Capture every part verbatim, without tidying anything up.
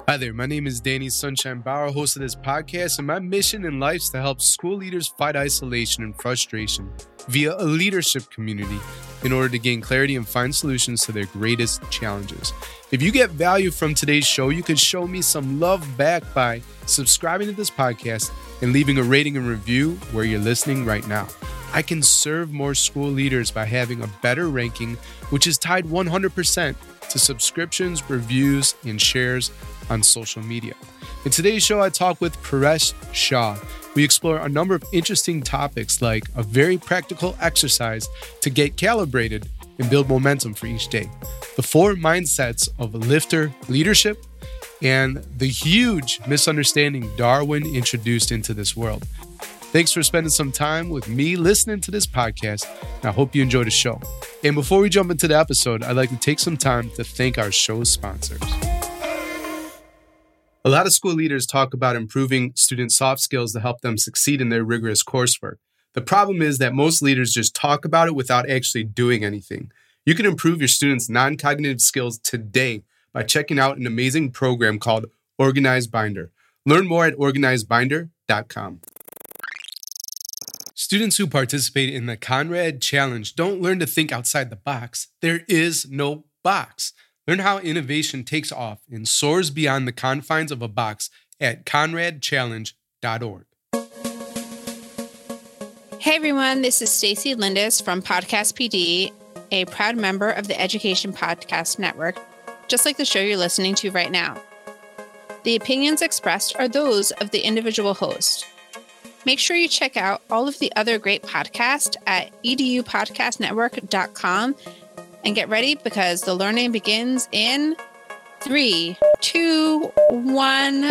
Hi there, my name is Danny Sunshine Bauer, host of this podcast, and my mission in life is to help school leaders fight isolation and frustration via a leadership community in order to gain clarity and find solutions to their greatest challenges. If you get value from today's show, you can show me some love back by subscribing to this podcast and leaving a rating and review where you're listening right now. I can serve more school leaders by having a better ranking, which is tied one hundred percent to subscriptions, reviews, and shares on social media. In today's show, I talk with Paresh Shah. We explore a number of interesting topics like a very practical exercise to get calibrated and build momentum for each day, the four mindsets of lifter leadership, and the huge misunderstanding Darwin introduced into this world. Thanks for spending some time with me listening to this podcast, and I hope you enjoy the show. And before we jump into the episode, I'd like to take some time to thank our show's sponsors. A lot of school leaders talk about improving student soft skills to help them succeed in their rigorous coursework. The problem is that most leaders just talk about it without actually doing anything. You can improve your students' non-cognitive skills today by checking out an amazing program called Organized Binder. Learn more at organized binder dot com. Students who participate in the Conrad Challenge don't learn to think outside the box. There is no box. Learn how innovation takes off and soars beyond the confines of a box at conrad challenge dot org. Hey everyone, this is Stacy Lindis from Podcast P D, a proud member of the Education Podcast Network, just like the show you're listening to right now. The opinions expressed are those of the individual host. Make sure you check out all of the other great podcasts at e d u podcast network dot com and get ready because the learning begins in three, two, one.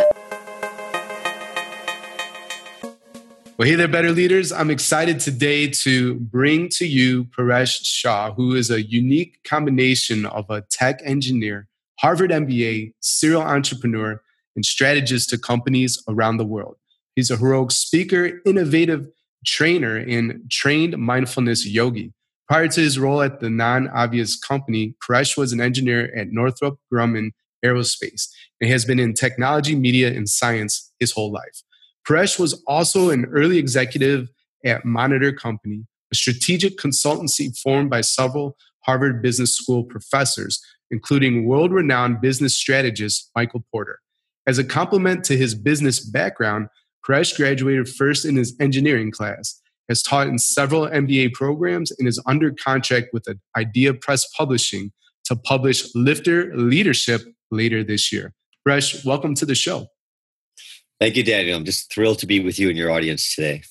Well, hey there, better leaders. I'm excited today to bring to you Paresh Shah, who is a unique combination of a tech engineer, Harvard M B A, serial entrepreneur, and strategist to companies around the world. He's a heroic speaker, innovative trainer, and trained mindfulness yogi. Prior to his role at the non-obvious company, Paresh was an engineer at Northrop Grumman Aerospace and has been in technology, media, and science his whole life. Paresh was also an early executive at Monitor Company, a strategic consultancy formed by several Harvard Business School professors, including world-renowned business strategist Michael Porter. As a complement to his business background, Paresh graduated first in his engineering class, has taught in several M B A programs, and is under contract with Idea Press Publishing to publish Lifter Leadership later this year. Paresh, welcome to the show. Thank you, Daniel. I'm just thrilled to be with you and your audience today.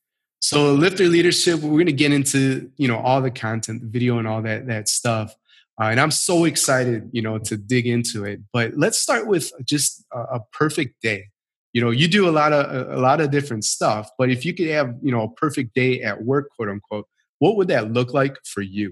So Lifter Leadership, we're going to get into, you know, all the content, the video and all that, that stuff. Uh, and I'm so excited, you know, to dig into it. But let's start with just a, a perfect day. You know, you do a lot of a lot of different stuff, but if you could have, you know, a perfect day at work, quote unquote, what would that look like for you?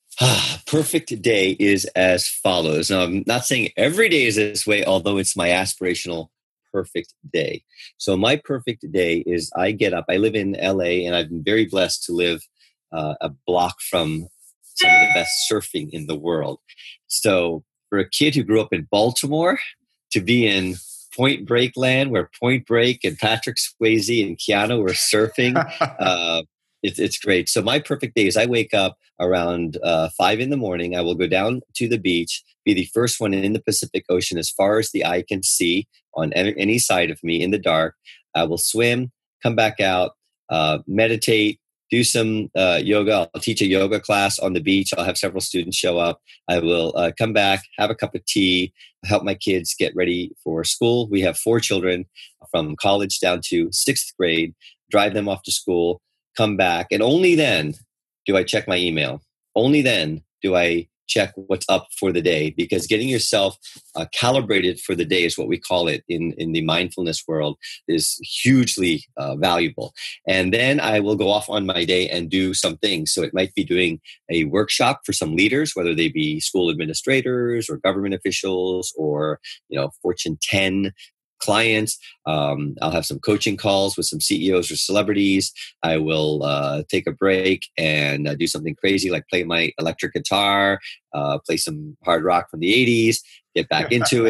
Perfect day is as follows. Now, I'm not saying every day is this way, although it's my aspirational perfect day. So my perfect day is I get up. I live in L A, and I've been very blessed to live uh, a block from some of the best surfing in the world. So for a kid who grew up in Baltimore to be in Point Break land, where Point Break and Patrick Swayze and Keanu were surfing, uh, it's it's great. So my perfect day is I wake up around uh, five in the morning. I will go down to the beach, be the first one in the Pacific Ocean as far as the eye can see on any, any side of me in the dark. I will swim, come back out, uh, meditate, do some uh, yoga. I'll teach a yoga class on the beach. I'll have several students show up. I will uh, come back, have a cup of tea, help my kids get ready for school. We have four children from college down to sixth grade, drive them off to school, come back. And only then do I check my email. Only then do I check what's up for the day, because getting yourself uh, calibrated for the day is what we call it in, in the mindfulness world is hugely uh, valuable. And then I will go off on my day and do some things. So it might be doing a workshop for some leaders, whether they be school administrators or government officials or, you know, Fortune ten clients. Um, I'll have some coaching calls with some C E Os or celebrities. I will uh, take a break and uh, do something crazy like play my electric guitar, uh, play some hard rock from the eighties, get back into it,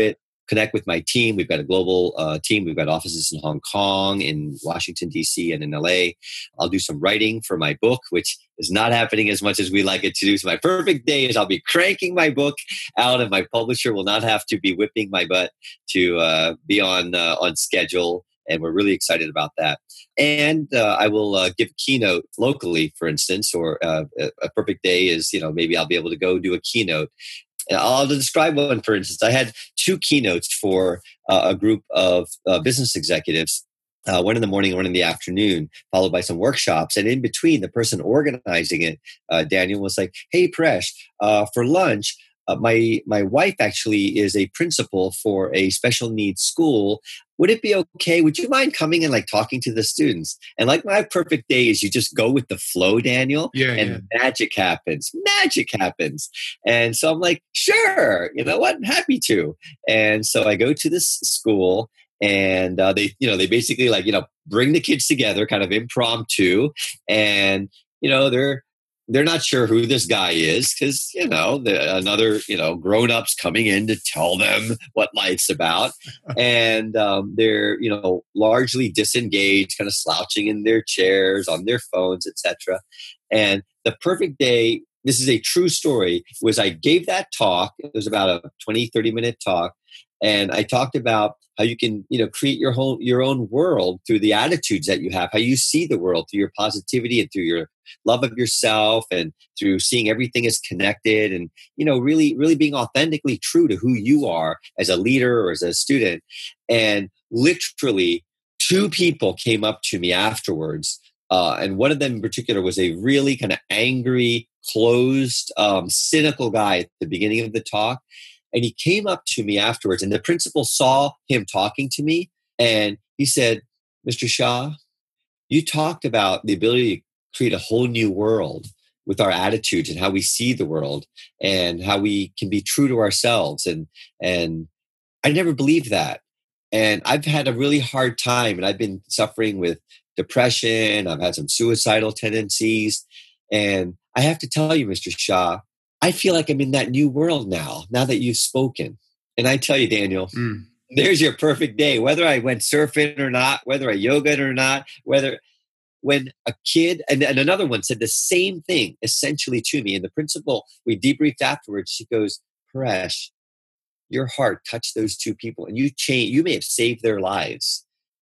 connect with my team. We've got a global uh, team. We've got offices in Hong Kong, in Washington, D C, and in L A. I'll do some writing for my book, which is not happening as much as we like it to do. So my perfect day is I'll be cranking my book out, and my publisher will not have to be whipping my butt to uh, be on uh, on schedule. And we're really excited about that. And uh, I will uh, give a keynote locally, for instance, or uh, a perfect day is, you know, maybe I'll be able to go do a keynote. I'll describe one, for instance. I had two keynotes for uh, a group of uh, business executives, uh, one in the morning, one in the afternoon, followed by some workshops. And in between, the person organizing it, uh, Daniel, was like, hey, Paresh, uh, for lunch, uh, my, my wife actually is a principal for a special needs school. Would it be okay? Would you mind coming and like talking to the students? And like my perfect day is you just go with the flow, Daniel, yeah, and yeah. magic happens. Magic happens. And so I'm like, sure, you know what? Happy to. And so I go to this school and uh, they, you know, they basically like, you know, bring the kids together kind of impromptu. And, you know, they're, They're not sure who this guy is because, you know, the, another, you know, grown-ups coming in to tell them what life's about. And um, they're, you know, largely disengaged, kind of slouching in their chairs, on their phones, et cetera. And the perfect day, this is a true story, was I gave that talk. It was about a twenty, thirty minute talk. And I talked about how you can, you know, create your whole, your own world through the attitudes that you have, how you see the world through your positivity and through your love of yourself and through seeing everything as connected and, you know, really, really being authentically true to who you are as a leader or as a student. And literally two people came up to me afterwards. Uh, and one of them in particular was a really kind of angry, closed, um, cynical guy at the beginning of the talk. And he came up to me afterwards, and the principal saw him talking to me, and he said, Mister Shah, you talked about the ability to create a whole new world with our attitudes and how we see the world and how we can be true to ourselves. And, and I never believed that. And I've had a really hard time, and I've been suffering with depression. I've had some suicidal tendencies. And I have to tell you, Mister Shah, I feel like I'm in that new world now, now that you've spoken. And I tell you, Daniel, mm. there's your perfect day. Whether I went surfing or not, whether I yogaed or not, whether when a kid, and, and another one said the same thing essentially to me. And the principal, we debriefed afterwards. She goes, Paresh, your heart touched those two people and you changed, you may have saved their lives.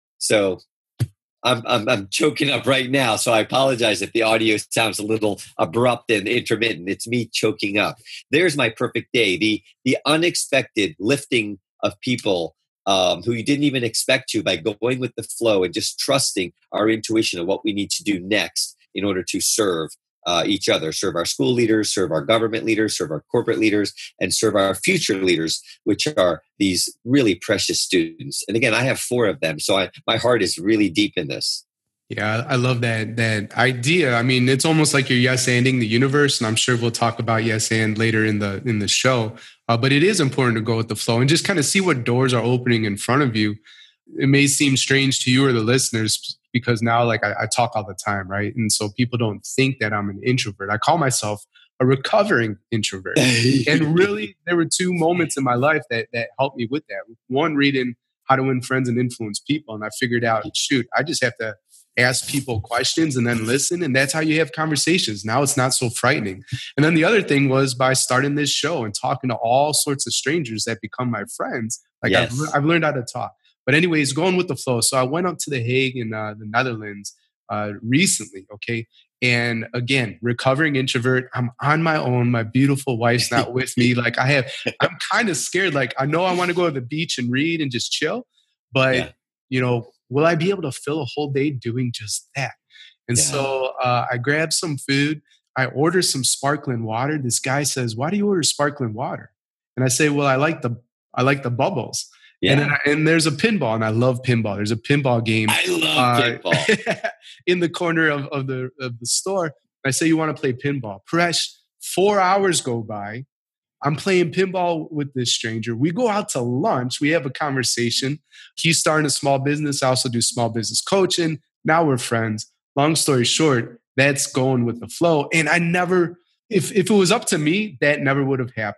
So I'm, I'm I'm choking up right now, so I apologize if the audio sounds a little abrupt and intermittent. It's me choking up. There's my perfect day, the the unexpected lifting of people um, who you didn't even expect to by going with the flow and just trusting our intuition of what we need to do next in order to serve uh, each other, serve our school leaders, serve our government leaders, serve our corporate leaders, and serve our future leaders, which are these really precious students. And again, I have four of them, so I, my heart is really deep in this. Yeah, I love that that idea. I mean, it's almost like you're yes-anding the universe, and I'm sure we'll talk about yes-and later in the in the show. Uh, but it is important to go with the flow and just kind of see what doors are opening in front of you. It may seem strange to you or the listeners because now, like, I, I talk all the time, right? And so people don't think that I'm an introvert. I call myself a recovering introvert. And really, there were two moments in my life that that helped me with that. One, reading How to Win Friends and Influence People, and I figured out, shoot, I just have to ask people questions and then listen. And that's how you have conversations. Now it's not so frightening. And then the other thing was by starting this show and talking to all sorts of strangers that become my friends. Like yes. I've, I've learned how to talk. But anyways, going with the flow. So I went up to The Hague in uh, the Netherlands uh, recently. Okay. And again, recovering introvert, I'm on my own. My beautiful wife's not with me. Like I have, I'm kind of scared. Like I know I want to go to the beach and read and just chill, but yeah. you know, will I be able to fill a whole day doing just that? And yeah. so uh, I grabbed some food. I ordered some sparkling water. This guy says, "Why do you order sparkling water?" And I say, "Well, I like the I like the bubbles." Yeah. And then I, and there's a pinball, and I love pinball. There's a pinball game. I love uh, pinball in the corner of, of the of the store. I say, "You want to play pinball?" Paresh, four hours go by. I'm playing pinball with this stranger. We go out to lunch. We have a conversation. He's starting a small business. I also do small business coaching. Now we're friends. Long story short, that's going with the flow. And I never, if, if it was up to me, that never would have happened.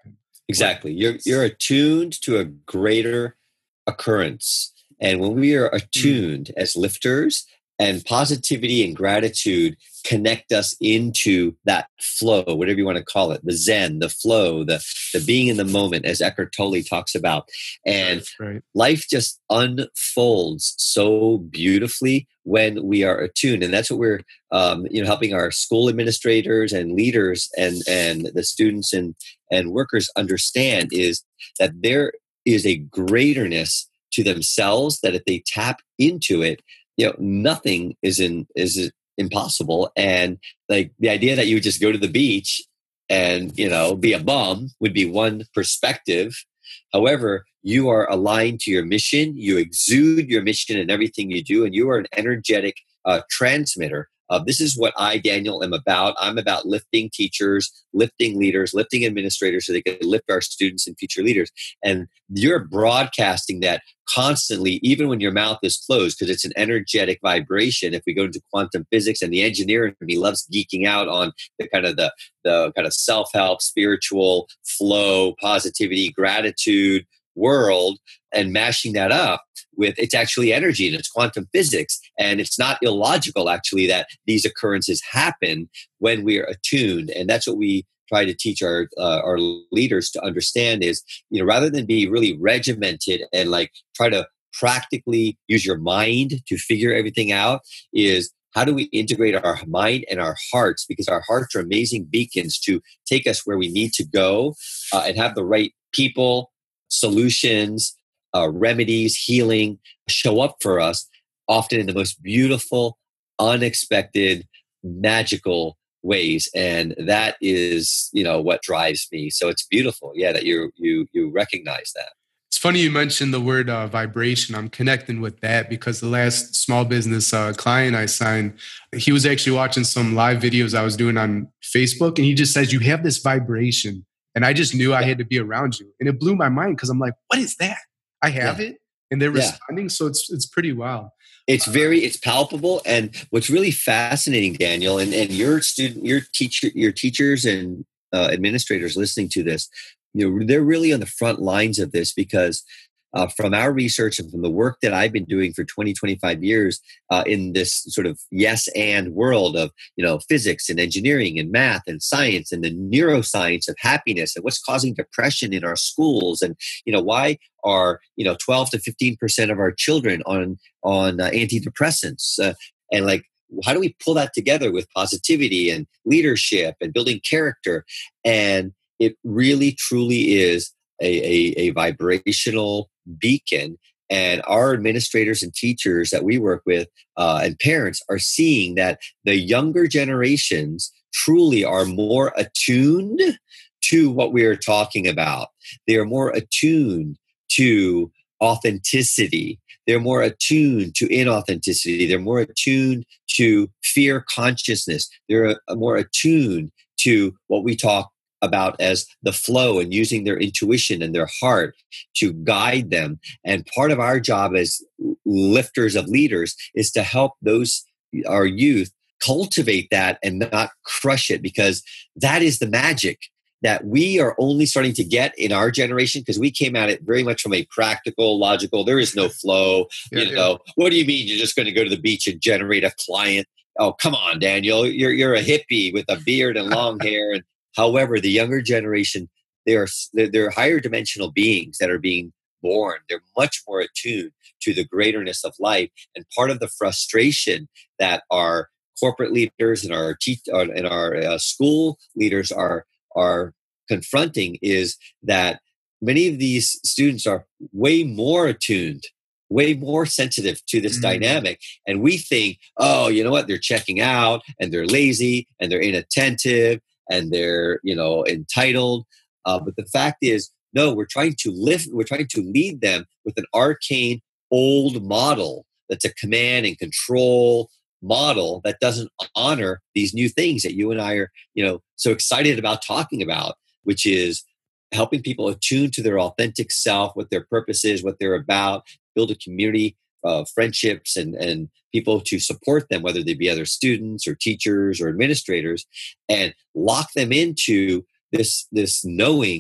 Exactly. You're you're attuned to a greater occurrence. And when we are attuned as lifters, and positivity and gratitude connect us into that flow, whatever you want to call it, the Zen, the flow, the the being in the moment, as Eckhart Tolle talks about. And right, right. life just unfolds so beautifully when we are attuned. And that's what we're um, you know, helping our school administrators and leaders and and the students and and workers understand, is that there is a greaterness to themselves, that if they tap into it, you know, nothing is in is impossible. And like the idea that you would just go to the beach and, you know, be a bum would be one perspective. However, you are aligned to your mission. You exude your mission in everything you do, and you are an energetic uh, transmitter. Uh, this is what I, Daniel, am about. I'm about lifting teachers, lifting leaders, lifting administrators so they can lift our students and future leaders. And you're broadcasting that constantly, even when your mouth is closed, because it's an energetic vibration. If we go into quantum physics, and the engineer in me loves geeking out on the kind of the, the kind of self-help, spiritual flow, positivity, gratitude world, and mashing that up with, it's actually energy and it's quantum physics. And it's not illogical, actually, that these occurrences happen when we are attuned. And that's what we try to teach our uh, our leaders to understand, is, you know, rather than be really regimented and like try to practically use your mind to figure everything out, is how do we integrate our mind and our hearts? Because our hearts are amazing beacons to take us where we need to go, uh, and have the right people, solutions, uh, remedies, healing show up for us, often in the most beautiful, unexpected, magical ways. And that is, you know, what drives me. So it's beautiful, yeah, that you you you recognize that. It's funny you mentioned the word uh, vibration. I'm connecting with that because the last small business uh, client I signed, he was actually watching some live videos I was doing on Facebook, and he just says, you have this vibration. And I just knew I had to be around you. And it blew my mind because I'm like, what is that? I have yeah. it. And they're yeah. responding. So it's it's pretty wild. It's very, it's palpable. And what's really fascinating, Daniel, and, and your student, your teacher, your teachers and uh, administrators listening to this, you know, they're really on the front lines of this, because uh, from our research and from the work that I've been doing for twenty, twenty-five years uh, in this sort of yes and world of, you know, physics and engineering and math and science and the neuroscience of happiness and what's causing depression in our schools, and, you know, why are, you know, twelve to fifteen percent of our children on on uh, antidepressants, uh, and like, how do we pull that together with positivity and leadership and building character? And it really truly is a, a, a vibrational beacon. And our administrators and teachers that we work with uh, and parents are seeing that the younger generations truly are more attuned to what we are talking about. They are more attuned to authenticity. They're more attuned to inauthenticity. They're more attuned to fear consciousness. They're more attuned to what we talk about as the flow, and using their intuition and their heart to guide them. And part of our job as lifters of leaders is to help those, our youth, cultivate that and not crush it, because that is the magic that we are only starting to get in our generation, because we came at it very much from a practical, logical, there is no flow. Yeah, you know, yeah. What do you mean you're just going to go to the beach and generate a client? Oh, come on, Daniel. You're you're a hippie with a beard and long hair. And however, the younger generation, they are they're higher dimensional beings that are being born. They're much more attuned to the greaterness of life. And part of the frustration that our corporate leaders and our teach and our uh, school leaders are are confronting is that many of these students are way more attuned, way more sensitive to this mm-hmm. dynamic. And we think, oh, you know what? They're checking out and they're lazy and they're inattentive and they're, you know, entitled. Uh, but the fact is, no, we're trying to lift, we're trying to lead them with an arcane old model that's a command and control model that doesn't honor these new things that you and I are, you know, so excited about talking about, which is helping people attune to their authentic self, what their purpose is, what they're about, build a community of friendships and, and people to support them, whether they be other students or teachers or administrators, and lock them into this, this knowing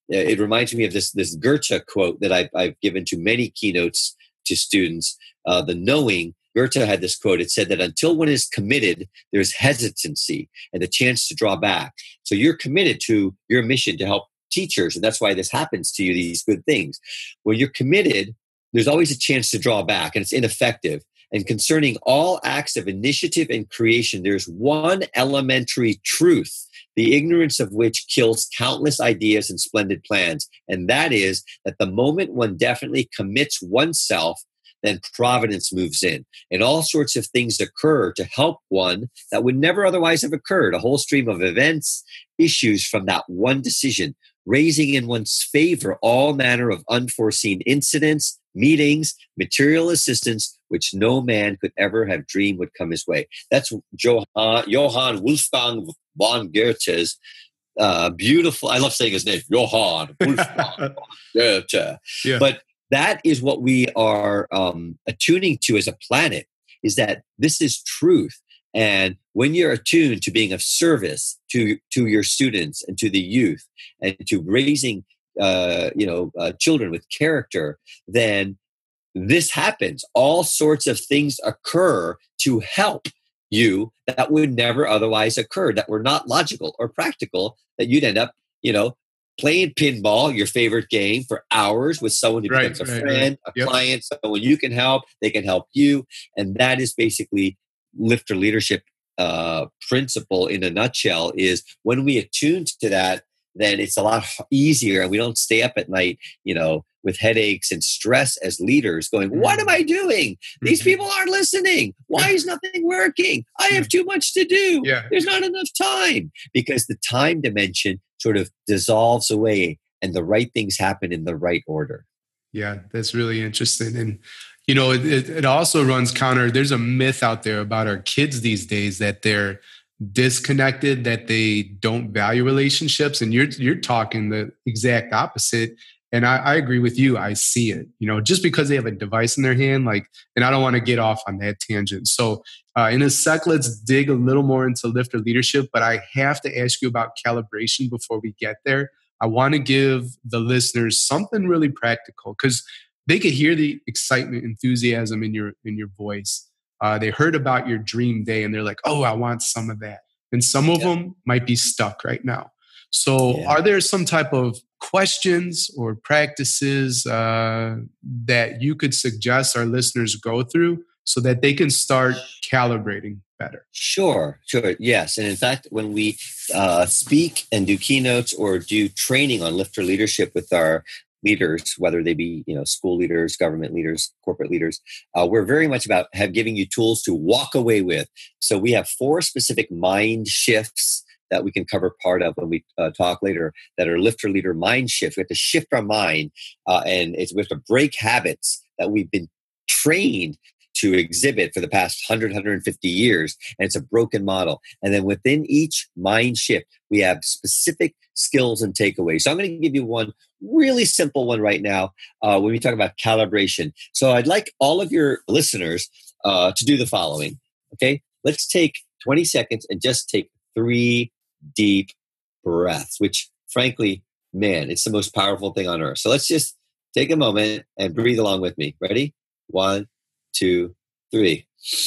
it reminds me of this, this Goethe quote that I've, I've given to many keynotes to students. Uh, the knowing, Goethe had this quote. It said that until one is committed, there's hesitancy and the chance to draw back. So you're committed to your mission to help teachers, and that's why this happens to you, these good things. When you're committed, there's always a chance to draw back, and it's ineffective. And concerning all acts of initiative and creation, there's one elementary truth, the ignorance of which kills countless ideas and splendid plans. And that is that the moment one definitely commits oneself, then providence moves in. And all sorts of things occur to help one that would never otherwise have occurred. A whole stream of events, issues from that one decision, raising in one's favor all manner of unforeseen incidents, meetings, material assistance, which no man could ever have dreamed would come his way. That's Johann, Johann Wolfgang von Goethe's uh, beautiful, I love saying his name, Johann Wolfgang von Goethe. Yeah. But that is what we are um, attuning to as a planet, is that this is truth. And when you're attuned to being of service to, to your students and to the youth and to raising uh, you know, uh, children with character, then this happens. All sorts of things occur to help you that would never otherwise occur, that were not logical or practical, that you'd end up, you know, playing pinball, your favorite game, for hours with someone who becomes right, a right, friend, right. a yep. client, someone you can help, they can help you. And that is basically lifter leadership uh, principle in a nutshell, is when we attune to that, then it's a lot easier, and we don't stay up at night, you know, with headaches and stress as leaders going, what am I doing? These people aren't listening. Why is nothing working? I have too much to do. Yeah. There's not enough time. Because the time dimension sort of dissolves away and the right things happen in the right order. Yeah, that's really interesting. And, you know, it, it, it also runs counter. There's a myth out there about our kids these days that they're disconnected, that they don't value relationships. And you're you're talking the exact opposite. And I, I agree with you. I see it, you know, just because they have a device in their hand, like, and I don't want to get off on that tangent. So uh, in a sec, let's dig a little more into lifter leadership, but I have to ask you about calibration before we get there. I want to give the listeners something really practical, because they could hear the excitement, enthusiasm in your, in your voice. Uh, they heard about your dream day and they're like, oh, I want some of that. And some of yeah. them might be stuck right now. So yeah. are there some type of questions or practices uh, that you could suggest our listeners go through so that they can start calibrating better? Sure, sure. Yes. And in fact, when we uh, speak and do keynotes or do training on lifter leadership with our leaders, whether they be, you know, school leaders, government leaders, corporate leaders, uh, we're very much about have giving you tools to walk away with. So we have four specific mind shifts that we can cover part of when we uh, talk later, that are lifter leader mind shifts. We have to shift our mind, uh, and it's, we have to break habits that we've been trained to exhibit for the past one hundred, one hundred fifty years. And it's a broken model. And then within each mind shift, we have specific skills and takeaways. So I'm going to give you one really simple one right now uh, when we talk about calibration. So I'd like all of your listeners uh, to do the following. Okay, let's take twenty seconds and just take three deep breaths, which frankly, man, it's the most powerful thing on earth. So let's just take a moment and breathe along with me. Ready? One, two, three.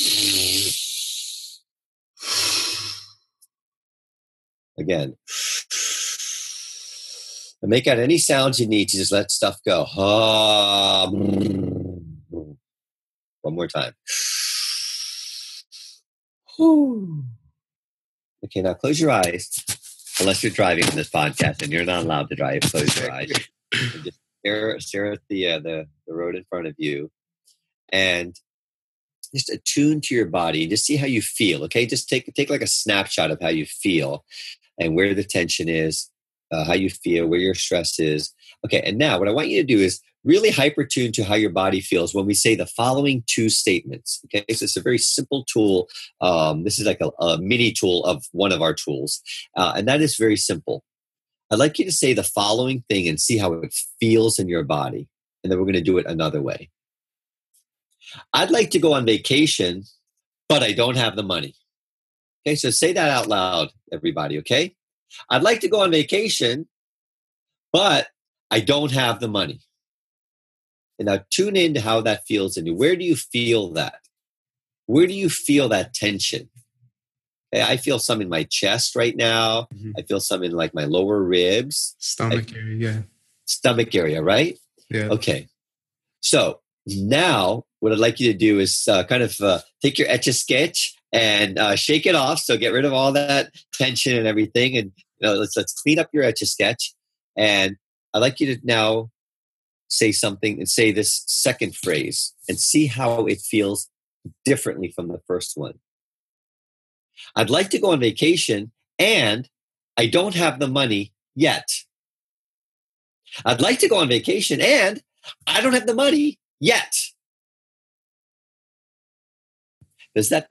Again. And make out any sounds you need to just let stuff go. Ah. One more time. Okay, now close your eyes. Unless you're driving in this podcast, and you're not allowed to drive, close your eyes. And just stare, stare at the, uh, the the road in front of you, and just attune to your body. Just see how you feel. Okay, just take take like a snapshot of how you feel, and where the tension is, uh, how you feel, where your stress is. Okay, and now what I want you to do is really hyper tune to how your body feels when we say the following two statements. Okay, so it's a very simple tool. Um, this is like a, a mini tool of one of our tools. Uh, and that is very simple. I'd like you to say the following thing and see how it feels in your body. And then we're going to do it another way. I'd like to go on vacation, but I don't have the money. Okay, so say that out loud, everybody, okay? I'd like to go on vacation, but I don't have the money. And now tune into how that feels in you. Where do you feel that? Where do you feel that tension? Okay, I feel some in my chest right now. Mm-hmm. I feel some in like my lower ribs. Stomach I, area, yeah. Stomach area, right? Yeah. Okay. So now what I'd like you to do is uh, kind of uh, take your Etch-a-Sketch and uh, shake it off. So get rid of all that tension and everything. And you know, let's let's clean up your Etch-a-Sketch. And I'd like you to now say something and say this second phrase and see how it feels differently from the first one. I'd like to go on vacation and I don't have the money yet. I'd like to go on vacation and I don't have the money yet. Does that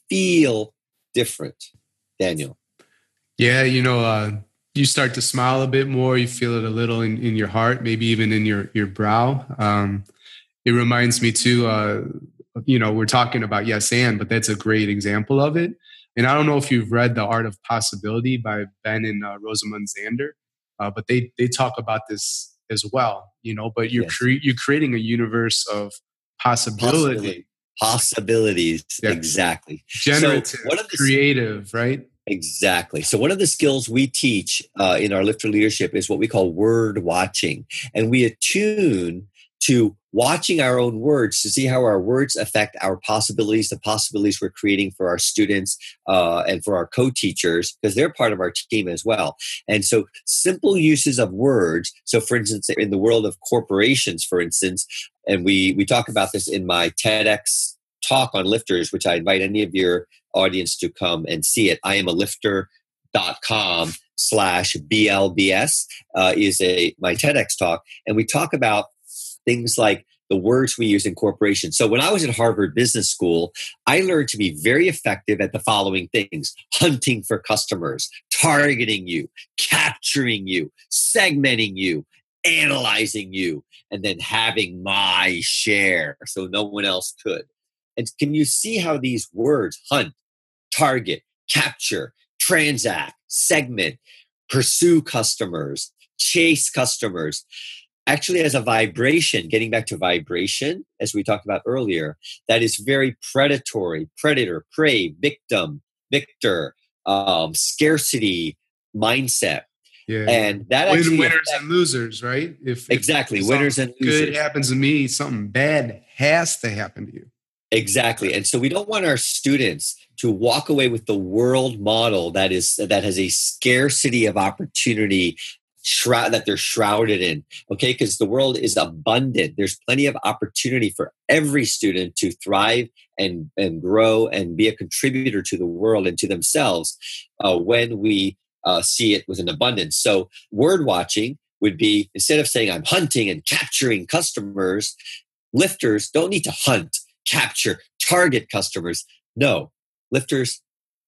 feel different, Daniel? Yeah, you know, uh, you start to smile a bit more. You feel it a little in, in your heart, maybe even in your, your brow. Um, it reminds me too, uh, you know, we're talking about yes and, but that's a great example of it. And I don't know if you've read The Art of Possibility by Ben and uh, Rosamund Zander, uh, but they they talk about this as well, you know, but you're, yes. cre- you're creating a universe of possibility. Possibility. Possibilities, yeah. Exactly. Generative, so what the, creative, right? Exactly. So one of the skills we teach uh, in our Lifter Leadership is what we call word watching. And we attune to watching our own words to see how our words affect our possibilities, the possibilities we're creating for our students uh, and for our co-teachers, because they're part of our team as well. And so simple uses of words. So for instance, in the world of corporations, for instance, and we, we talk about this in my TEDx talk on lifters, which I invite any of your audience to come and see it. I am a lifter dot com slash B L B S uh, is a my TEDx talk. And we talk about things like the words we use in corporations. So when I was at Harvard Business School, I learned to be very effective at the following things: hunting for customers, targeting you, capturing you, segmenting you, analyzing you, and then having my share so no one else could. And can you see how these words, hunt, target, capture, transact, segment, pursue customers, chase customers, actually has a vibration, getting back to vibration, as we talked about earlier, that is very predatory, predator, prey, victim, victor, um, scarcity mindset. Yeah, and that Win, actually winners affects, and losers, right? If exactly if winners and losers. Good happens to me, something bad has to happen to you. Exactly, and so we don't want our students to walk away with the world model that is that has a scarcity of opportunity shroud that they're shrouded in. Okay, because the world is abundant. There's plenty of opportunity for every student to thrive and and grow and be a contributor to the world and to themselves uh, when we uh, see it with an abundance. So word watching would be, instead of saying I'm hunting and capturing customers, lifters don't need to hunt, capture, target customers. No, lifters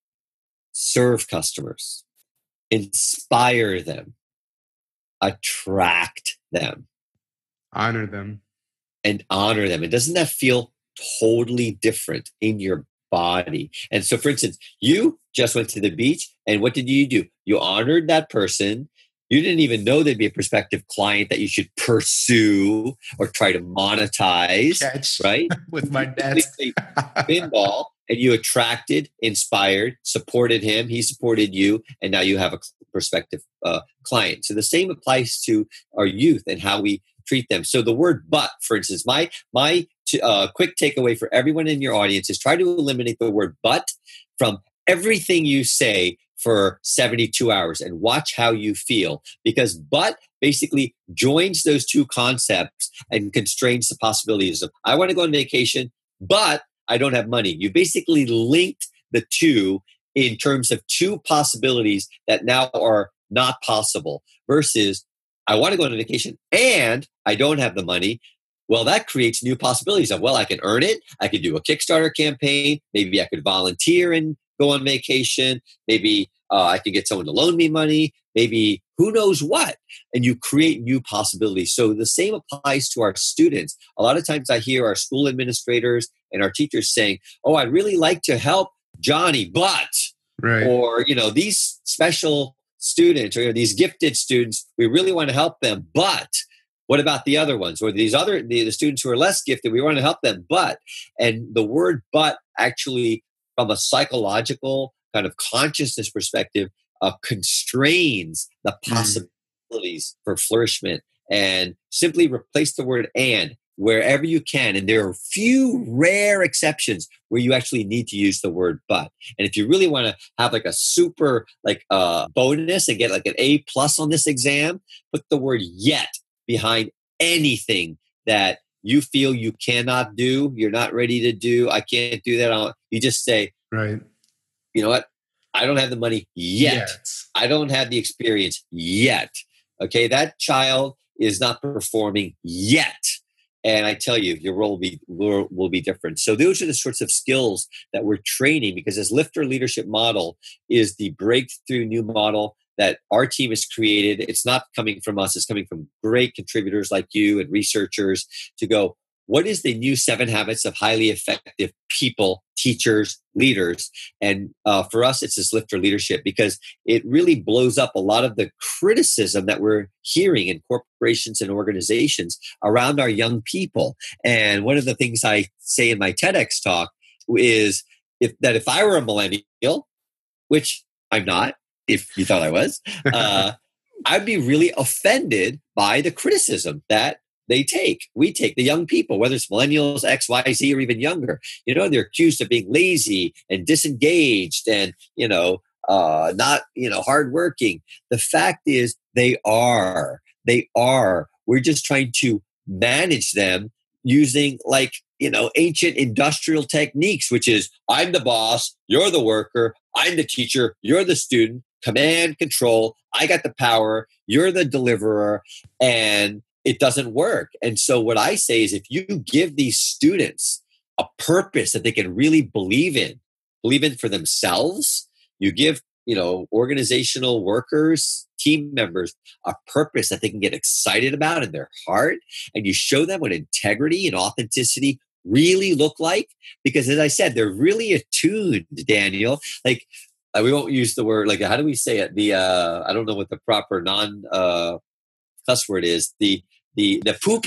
serve customers, inspire them, attract them, honor them, and honor them. And doesn't that feel totally different in your body? And so, for instance, you just went to the beach, and what did you do? You honored that person. You didn't even know they'd be a prospective client that you should pursue or try to monetize, Catch right? With my dad. Pinball, and you attracted, inspired, supported him. He supported you, and now you have a prospective uh, client. So the same applies to our youth and how we treat them. So the word "but," for instance, my my uh, quick takeaway for everyone in your audience is try to eliminate the word "but" from everything you say for seventy-two hours and watch how you feel, because "but" basically joins those two concepts and constrains the possibilities of I want to go on vacation, but I don't have money. You basically linked the two in terms of two possibilities that now are not possible versus I want to go on vacation and I don't have the money. Well, that creates new possibilities of, well, I can earn it. I could do a Kickstarter campaign. Maybe I could volunteer and go on vacation. Maybe uh, I can get someone to loan me money. Maybe who knows what. And you create new possibilities. So the same applies to our students. A lot of times I hear our school administrators and our teachers saying, oh, I'd really like to help Johnny, but, right. or, you know, these special students or these gifted students, we really want to help them, but what about the other ones? Or these other, the, the students who are less gifted, we want to help them, but, and the word but actually from a psychological kind of consciousness perspective, uh, constrains the possibilities mm. for flourishment, and simply replace the word and wherever you can. And there are few rare exceptions where you actually need to use the word but. And if you really want to have like a super like uh, bonus and get like an A plus on this exam, put the word yet behind anything that you feel you cannot do, you're not ready to do, I can't do that. You just say, right. You know what? I don't have the money yet. yet. I don't have the experience yet. Okay, that child is not performing yet. And I tell you, your role will be, will, will be different. So those are the sorts of skills that we're training, because this Lifter leadership model is the breakthrough new model that our team has created. It's not coming from us. It's coming from great contributors like you and researchers to go, what is the new seven habits of highly effective people, teachers, leaders? And uh, for us, it's this Lifter leadership, because it really blows up a lot of the criticism that we're hearing in corporations and organizations around our young people. And one of the things I say in my TEDx talk is if, that if I were a millennial, which I'm not, if you thought I was, uh, I'd be really offended by the criticism that they take. We take the young people, whether it's millennials, X, Y, Z, or even younger. You know, they're accused of being lazy and disengaged and, you know, uh, not, you know, hardworking. The fact is they are. They are. We're just trying to manage them using like, you know, ancient industrial techniques, which is I'm the boss, you're the worker, I'm the teacher, you're the student, command, control, I got the power, you're the deliverer, and it doesn't work. And so what I say is if you give these students a purpose that they can really believe in, believe in for themselves, you give, you know, organizational workers, team members, a purpose that they can get excited about in their heart, and you show them what integrity and authenticity really look like. Because as I said, they're really attuned, Daniel. Like, uh, we won't use the word, like, how do we say it? The, uh, I don't know what the proper non, uh, cuss word is. The, the, the poop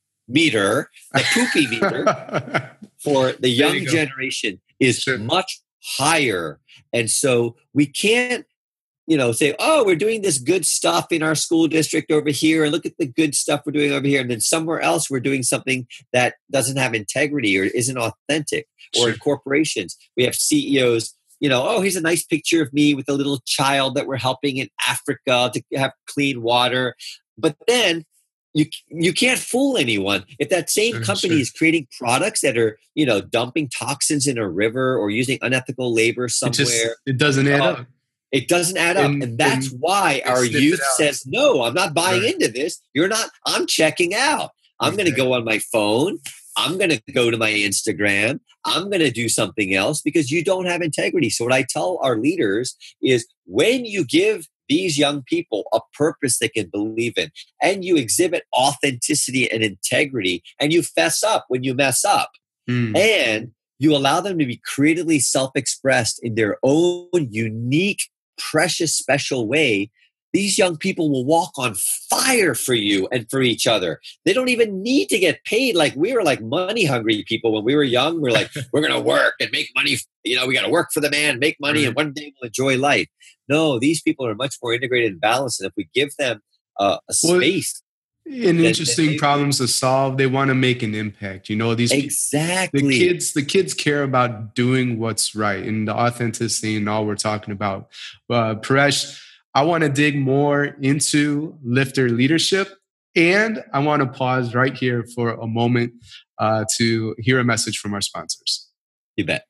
meter, the poopy meter for the young you generation is sure. much higher. And so we can't, you know, say, oh, we're doing this good stuff in our school district over here, and look at the good stuff we're doing over here. And then somewhere else, we're doing something that doesn't have integrity or isn't authentic. Sure. Or in corporations, we have C E Os, you know, oh, here's a nice picture of me with a little child that we're helping in Africa to have clean water. But then you you can't fool anyone. If that same sure, company sure. is creating products that are, you know, dumping toxins in a river or using unethical labor somewhere. It, just, it doesn't add uh, up. It doesn't add up. And, and that's and why our youth says, no, I'm not buying right. into this. You're not. I'm checking out. I'm okay. going to go on my phone. I'm going to go to my Instagram. I'm going to do something else because you don't have integrity. So what I tell our leaders is when you give these young people a purpose they can believe in, and you exhibit authenticity and integrity, and you fess up when you mess up, mm. and you allow them to be creatively self-expressed in their own unique, precious, special way, these young people will walk on fire for you and for each other. They don't even need to get paid. Like we were like money hungry people when we were young. We're like, we're going to work and make money. You know, we got to work for the man, make money, mm-hmm. and one day we'll enjoy life. No, these people are much more integrated and balanced. And if we give them uh, a space. Well, and interesting they, problems to solve, they want to make an impact. You know, these exactly the kids, the kids care about doing what's right and the authenticity and all we're talking about. Uh, Paresh, I want to dig more into Lifter leadership, and I want to pause right here for a moment uh, to hear a message from our sponsors. You bet.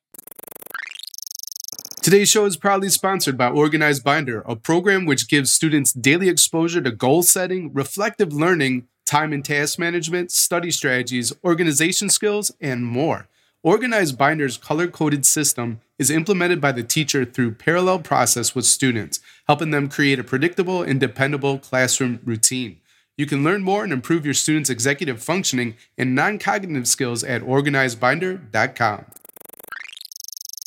Today's show is proudly sponsored by Organized Binder, a program which gives students daily exposure to goal setting, reflective learning, time and task management, study strategies, organization skills, and more. Organized Binder's color-coded system is implemented by the teacher through parallel process with students, helping them create a predictable and dependable classroom routine. You can learn more and improve your students' executive functioning and non-cognitive skills at organized binder dot com.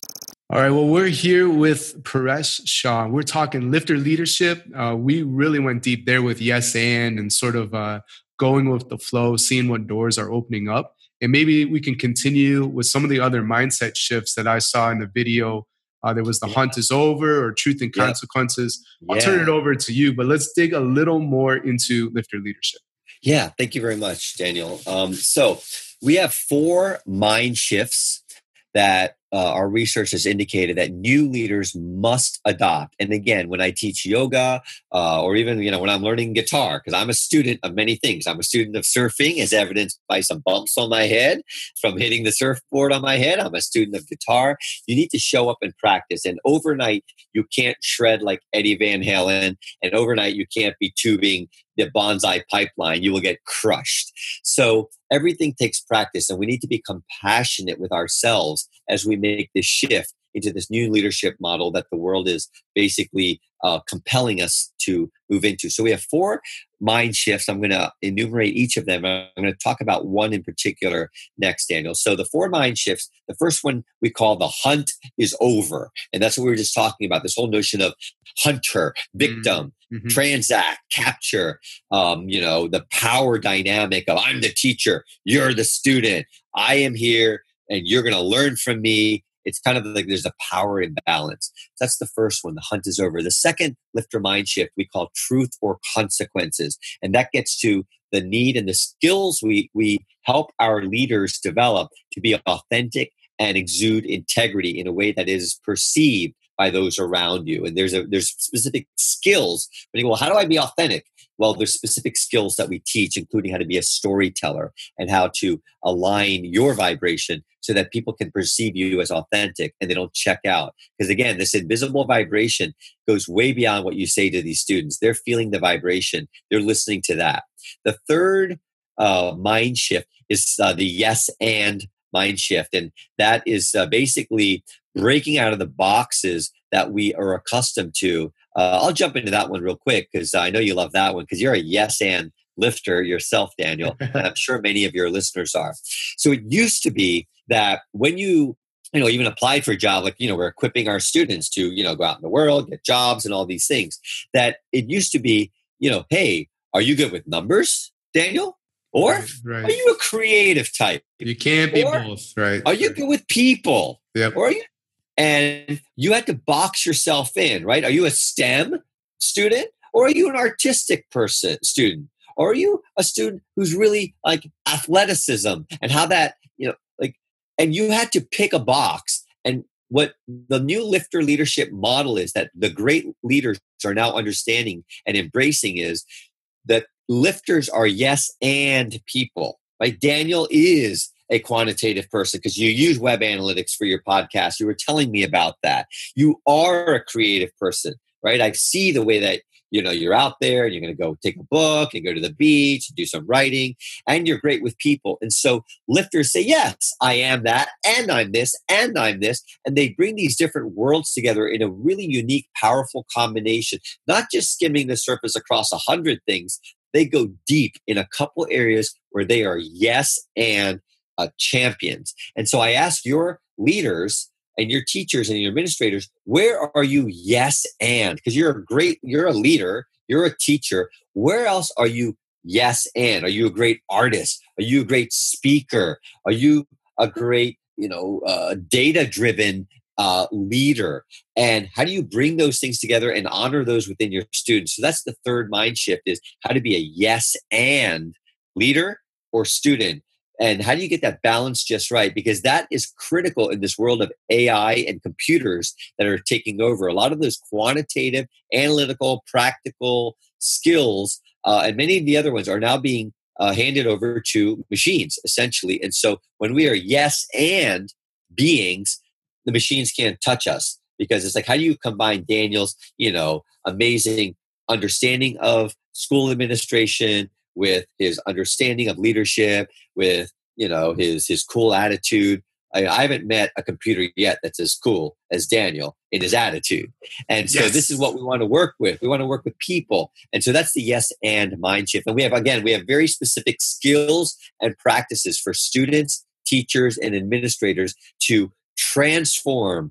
All right. Well, we're here with Paresh Shah. We're talking lifter leadership. Uh, we really went deep there with yes and and sort of uh, going with the flow, seeing what doors are opening up. And maybe we can continue with some of the other mindset shifts that I saw in the video. Uh, there was the Yeah. hunt is over or truth and Yeah. consequences. I'll Yeah. turn it over to you, but let's dig a little more into lifter leadership. Yeah. Thank you very much, Daniel. Um, so we have four mind shifts that uh, our research has indicated that new leaders must adopt. And again, when I teach yoga, uh, or even you know when I'm learning guitar, because I'm a student of many things. I'm a student of surfing, as evidenced by some bumps on my head from hitting the surfboard on my head. I'm a student of guitar. You need to show up and practice. And overnight, you can't shred like Eddie Van Halen, and overnight you can't be tubing the bonsai pipeline. You will get crushed. So everything takes practice, and we need to be compassionate with ourselves as we make this shift into this new leadership model that the world is basically uh, compelling us to move into. So we have four mind shifts. I'm going to enumerate each of them. I'm going to talk about one in particular next, Daniel. So the four mind shifts, the first one we call the hunt is over. And that's what we were just talking about, this whole notion of hunter, victim, mm-hmm. transact, capture, um, you know, the power dynamic of I'm the teacher, you're the student, I am here, and you're going to learn from me. It's kind of like there's a power imbalance. That's the first one. The hunt is over. The second lifter mind shift we call truth or consequences. And that gets to the need and the skills we, we help our leaders develop to be authentic and exude integrity in a way that is perceived by those around you. And there's a there's specific skills. When you go, well, how do I be authentic? Well, there's specific skills that we teach, including how to be a storyteller and how to align your vibration so that people can perceive you as authentic and they don't check out. Because again, this invisible vibration goes way beyond what you say to these students. They're feeling the vibration. They're listening to that. The third uh, mind shift is uh, the yes and mind shift. And that is uh, basically breaking out of the boxes that we are accustomed to. Uh, I'll jump into that one real quick because I know you love that one because you're a yes and lifter yourself, Daniel, and I'm sure many of your listeners are. So it used to be that when you, you know, even applied for a job, like, you know, we're equipping our students to, you know, go out in the world, get jobs and all these things, that it used to be, you know, hey, are you good with numbers, Daniel? Or right, right. Are you a creative type? You can't be or both, right? Are you right. good with people? Yep. Or are you? And you had to box yourself in, right? Are you a STEM student or are you an artistic person student? Or are you a student who's really like athleticism and how that, you know, like, and you had to pick a box. And what the new lifter leadership model is that the great leaders are now understanding and embracing is that lifters are yes and people, right? Daniel is a quantitative person because you use web analytics for your podcast. You were telling me about that. You are a creative person, right? I see the way that, you know, you're out there and you're going to go take a book and go to the beach and do some writing, and you're great with people. And so lifters say, yes, I am that, and I'm this, and I'm this. And they bring these different worlds together in a really unique, powerful combination, not just skimming the surface across a hundred things. They go deep in a couple areas where they are yes and uh, champions. And so I ask your leaders and your teachers and your administrators, where are you yes and? Because you're a great, you're a leader, you're a teacher. Where else are you yes and? Are you a great artist? Are you a great speaker? Are you a great, you know, uh, data-driven uh, leader? And how do you bring those things together and honor those within your students? So that's the third mind shift, is how to be a yes and leader or student. And how do you get that balance just right? Because that is critical in this world of A I and computers that are taking over. A lot of those quantitative, analytical, practical skills, uh, and many of the other ones are now being uh, handed over to machines, essentially. And so when we are yes and beings, the machines can't touch us, because it's like, how do you combine Daniel's, you know, amazing understanding of school administration with his understanding of leadership, with, you know, his his cool attitude. I, I haven't met a computer yet that's as cool as Daniel in his attitude. And so yes. This is what we want to work with. We want to work with people. And so that's the yes and mind shift. And we have, again, we have very specific skills and practices for students, teachers, and administrators to transform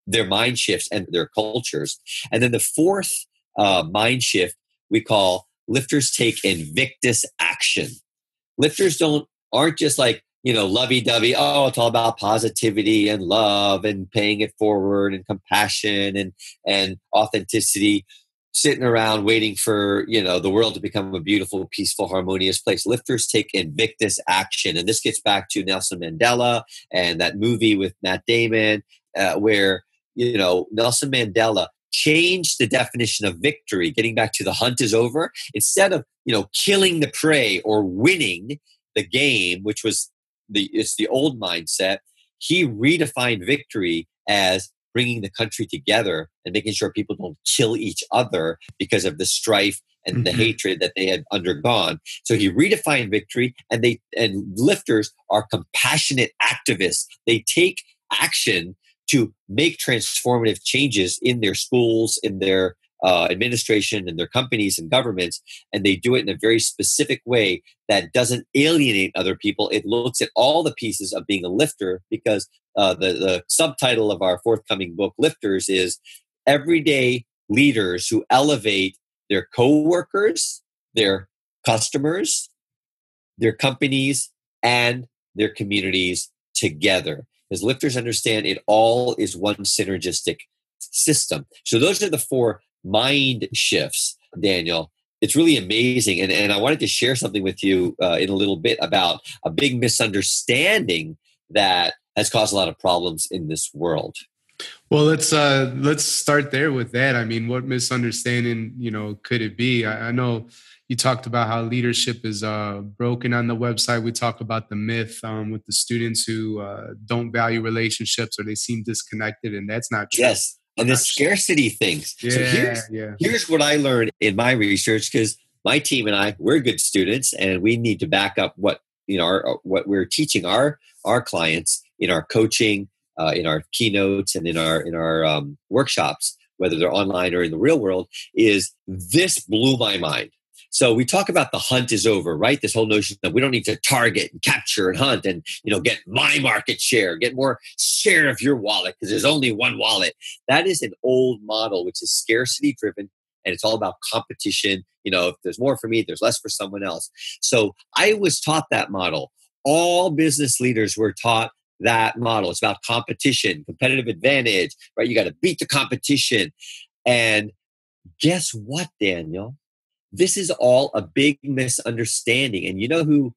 their mind shifts and their cultures. And then the fourth uh, mind shift we call lifters take Invictus action. Lifters don't aren't just like, you know, lovey-dovey, oh, it's all about positivity and love and paying it forward and compassion and, and authenticity, sitting around waiting for, you know, the world to become a beautiful, peaceful, harmonious place. Lifters take Invictus action. And this gets back to Nelson Mandela and that movie with Matt Damon, uh, where, you know, Nelson Mandela changed the definition of victory, getting back to the hunt is over. Instead of, you know, killing the prey or winning the game, which was the it's the old mindset, he redefined victory as bringing the country together and making sure people don't kill each other because of the strife and mm-hmm. the hatred that they had undergone. So he redefined victory, and they and lifters are compassionate activists. They take action to make transformative changes in their schools, in their uh, administration, in their companies and governments, and they do it in a very specific way that doesn't alienate other people. It looks at all the pieces of being a lifter, because uh, the, the subtitle of our forthcoming book, Lifters, is everyday leaders who elevate their coworkers, their customers, their companies, and their communities together. Because lifters understand it all is one synergistic system. So those are the four mind shifts, Daniel. It's really amazing. And, and I wanted to share something with you uh, in a little bit about a big misunderstanding that has caused a lot of problems in this world. Well, let's uh, let's start there with that. I mean, what misunderstanding, you know, could it be? I, I know you talked about how leadership is uh, broken on the website. We talk about the myth um, with the students who uh, don't value relationships, or they seem disconnected, and that's not true. Yes, and the scarcity things. Yeah, so here's, yeah. here's what I learned in my research, because my team and I, we're good students, and we need to back up what you know our, what we're teaching our our clients in our coaching, uh, in our keynotes, and in our in our um, workshops, whether they're online or in the real world. Is this blew my mind. So we talk about the hunt is over, right? This whole notion that we don't need to target and capture and hunt and, you know, get my market share, get more share of your wallet because there's only one wallet. That is an old model, which is scarcity driven, and it's all about competition. You know, if there's more for me, there's less for someone else. So I was taught that model. All business leaders were taught that model. It's about competition, competitive advantage, right? You got to beat the competition. And guess what, Daniel? This is all a big misunderstanding. And you know who,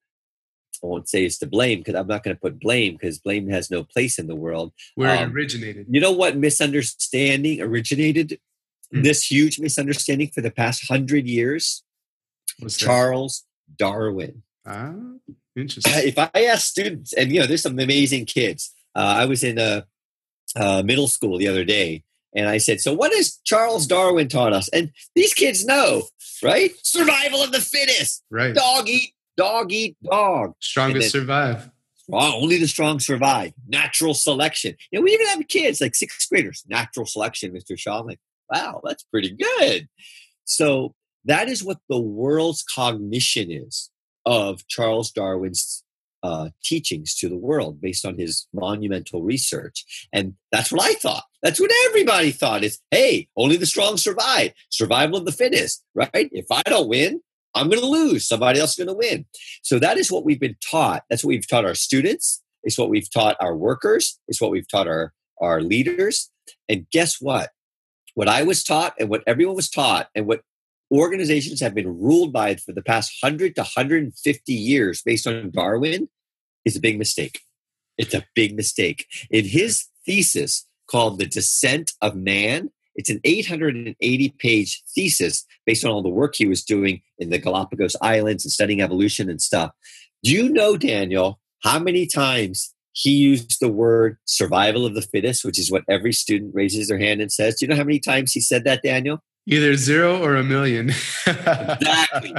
I won't say is to blame, because I'm not going to put blame, because blame has no place in the world. Where um, it originated. You know what misunderstanding originated? Mm. This huge misunderstanding for the past hundred years? What's that? Charles Darwin. Ah, interesting. If I ask students, and you know, there's some amazing kids. Uh, I was in a, a middle school the other day, and I said, so what has Charles Darwin taught us? And these kids know, right? Survival of the fittest. Right. Dog eat, dog eat, dog. Strongest then, survive. Oh, only the strong survive. Natural selection. You know, we even have kids like sixth graders. Natural selection, Mister Shaw. I'm like, wow, that's pretty good. So that is what the world's cognition is of Charles Darwin's Uh, teachings to the world based on his monumental research. And that's what I thought. That's what everybody thought is, hey, only the strong survive. Survival of the fittest, right? If I don't win, I'm going to lose. Somebody else is going to win. So that is what we've been taught. That's what we've taught our students. It's what we've taught our workers. It's what we've taught our, our leaders. And guess what? What I was taught and what everyone was taught and what organizations have been ruled by for the past one hundred to one hundred fifty years based on Darwin is a big mistake. It's a big mistake. In his thesis called The Descent of Man, it's an eight hundred eighty page thesis based on all the work he was doing in the Galapagos Islands and studying evolution and stuff. Do you know, Daniel, how many times he used the word survival of the fittest, which is what every student raises their hand and says? Do you know how many times he said that, Daniel? Either zero or a million. Exactly.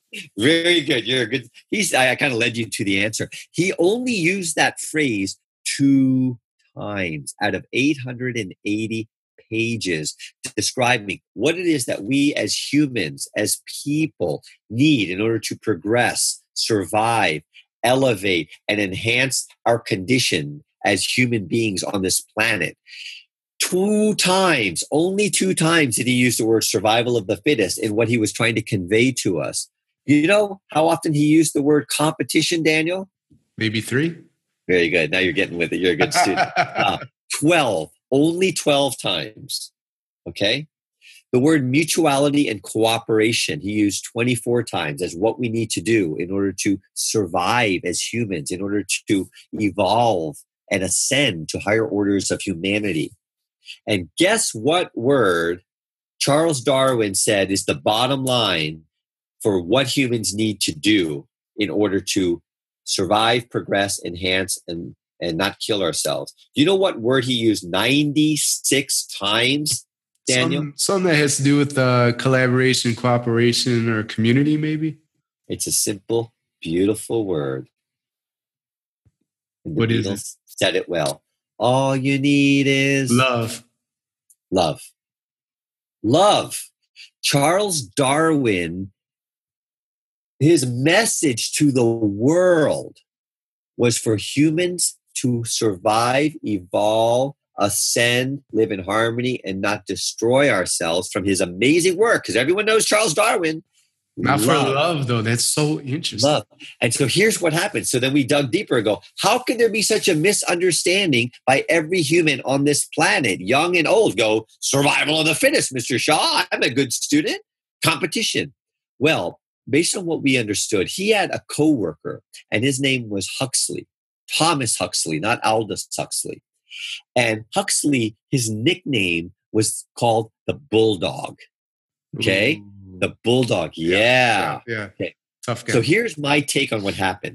Very good. You're a good. He's. I, I kind of led you to the answer. He only used that phrase two times out of eight hundred eighty pages describing what it is that we as humans, as people, need in order to progress, survive, elevate, and enhance our condition as human beings on this planet. Two times, only two times did he use the word survival of the fittest in what he was trying to convey to us. You know how often he used the word competition, Daniel? Maybe three. Very good. Now you're getting with it. You're a good student. Uh, twelve, only twelve times. Okay. The word mutuality and cooperation, he used twenty-four times as what we need to do in order to survive as humans, in order to evolve and ascend to higher orders of humanity. And guess what word Charles Darwin said is the bottom line for what humans need to do in order to survive, progress, enhance, and, and not kill ourselves. Do you know what word he used ninety-six times, Daniel? Some, something that has to do with uh, collaboration, cooperation, or community, maybe? It's a simple, beautiful word. And the what Beatles is it? Said it well. All you need is love. Love. Love. Charles Darwin, his message to the world was for humans to survive, evolve, ascend, live in harmony, and not destroy ourselves from his amazing work. Because everyone knows Charles Darwin. Not love. for love, though. That's so interesting. Love. And so here's what happened. So then we dug deeper and go, how can there be such a misunderstanding by every human on this planet, young and old? Go, survival of the fittest, Mister Shaw. I'm a good student. Competition. Well, based on what we understood, he had a coworker, and his name was Huxley, Thomas Huxley, not Aldous Huxley. And Huxley, his nickname was called the Bulldog. Okay? Ooh. The Bulldog. Yeah. Yeah. yeah. Okay. Tough guy. So here's my take on what happened.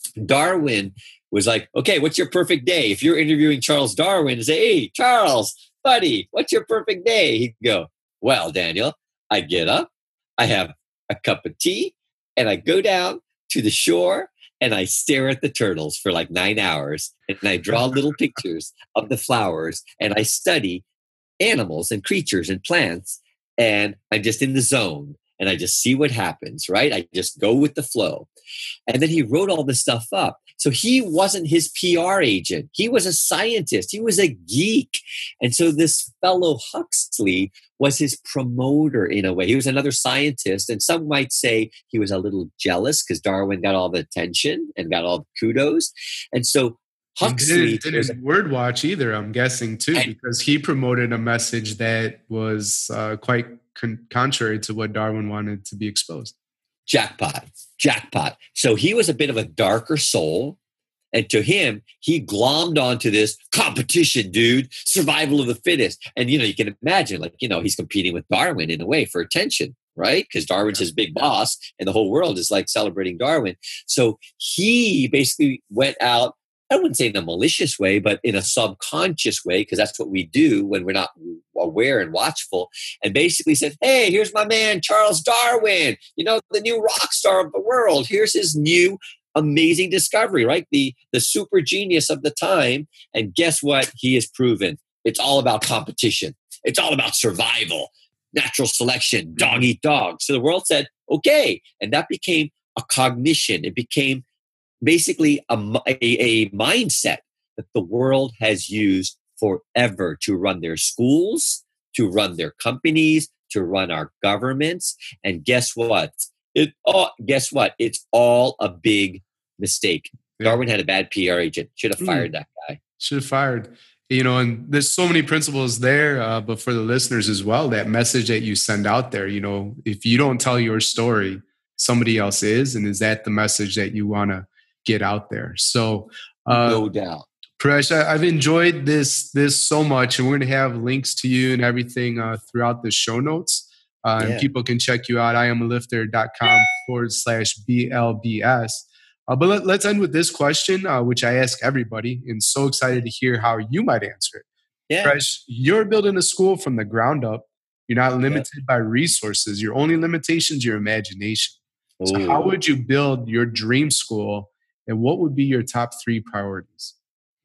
Darwin was like, okay, what's your perfect day? If you're interviewing Charles Darwin and say, hey, Charles, buddy, what's your perfect day? He'd go, well, Daniel, I get up, I have a cup of tea, and I go down to the shore and I stare at the turtles for like nine hours and I draw little pictures of the flowers and I study animals and creatures and plants. And I'm just in the zone and I just see what happens, right? I just go with the flow. And then he wrote all this stuff up. So he wasn't his P R agent. He was a scientist. He was a geek. And so this fellow Huxley was his promoter in a way. He was another scientist. And some might say he was a little jealous because Darwin got all the attention and got all the kudos. And so Huxley didn't, didn't word watch either, I'm guessing, too, and, because he promoted a message that was uh, quite con- contrary to what Darwin wanted to be exposed. Jackpot, jackpot. So he was a bit of a darker soul. And to him, he glommed onto this competition, dude, survival of the fittest. And, you know, you can imagine, like, you know, he's competing with Darwin in a way for attention, right? Because Darwin's his big boss and the whole world is like celebrating Darwin. So he basically went out, I wouldn't say in a malicious way, but in a subconscious way, because that's what we do when we're not aware and watchful, and basically said, hey, here's my man, Charles Darwin, you know, the new rock star of the world. Here's his new amazing discovery, right? The, the super genius of the time. And guess what? He has proven it's all about competition. It's all about survival, natural selection, dog eat dog. So the world said, okay. And that became a cognition. It became basically a, a, a mindset that the world has used forever to run their schools, to run their companies, to run our governments. And guess what? It oh, guess what? It's all a big mistake. Yeah. Darwin had a bad P R agent. Should have fired mm. that guy. Should have fired. You know, and there's so many principles there, uh, but for the listeners as well, that message that you send out there, you know, if you don't tell your story, somebody else is. And is that the message that you want to get out there? So, uh, no doubt. Paresh, I, I've enjoyed this this so much, and we're going to have links to you and everything uh, throughout the show notes. Uh, yeah. And people can check you out, iamalifter.com forward slash BLBS. Uh, but let, let's end with this question, uh, which I ask everybody, and so excited to hear how you might answer it. Yeah. Paresh, you're building a school from the ground up. You're not limited yeah. by resources. Your only limitation is your imagination. Ooh. So how would you build your dream school, and what would be your top three priorities?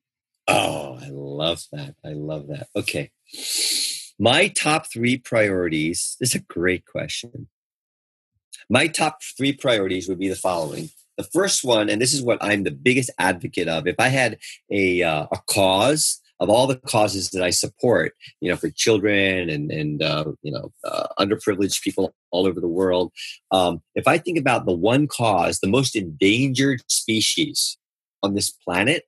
Oh, I love that. I love that. Okay. My top three priorities, this is a great question. My top three priorities would be the following. The first one, and this is what I'm the biggest advocate of. If I had a uh, a cause, of all the causes that I support, you know, for children and, and uh, you know, uh, underprivileged people all over the world, um, if I think about the one cause, the most endangered species on this planet,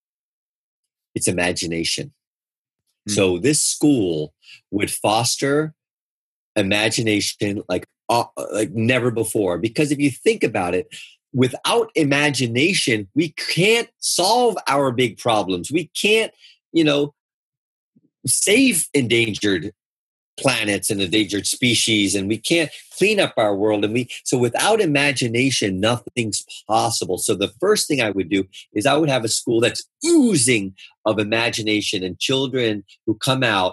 it's imagination. Mm. So this school would foster imagination like uh, like never before. Because if you think about it, without imagination, we can't solve our big problems. We can't, you know, save endangered planets and endangered species, and we can't clean up our world. And we so without imagination, nothing's possible. So the first thing I would do is I would have a school that's oozing of imagination and children who come out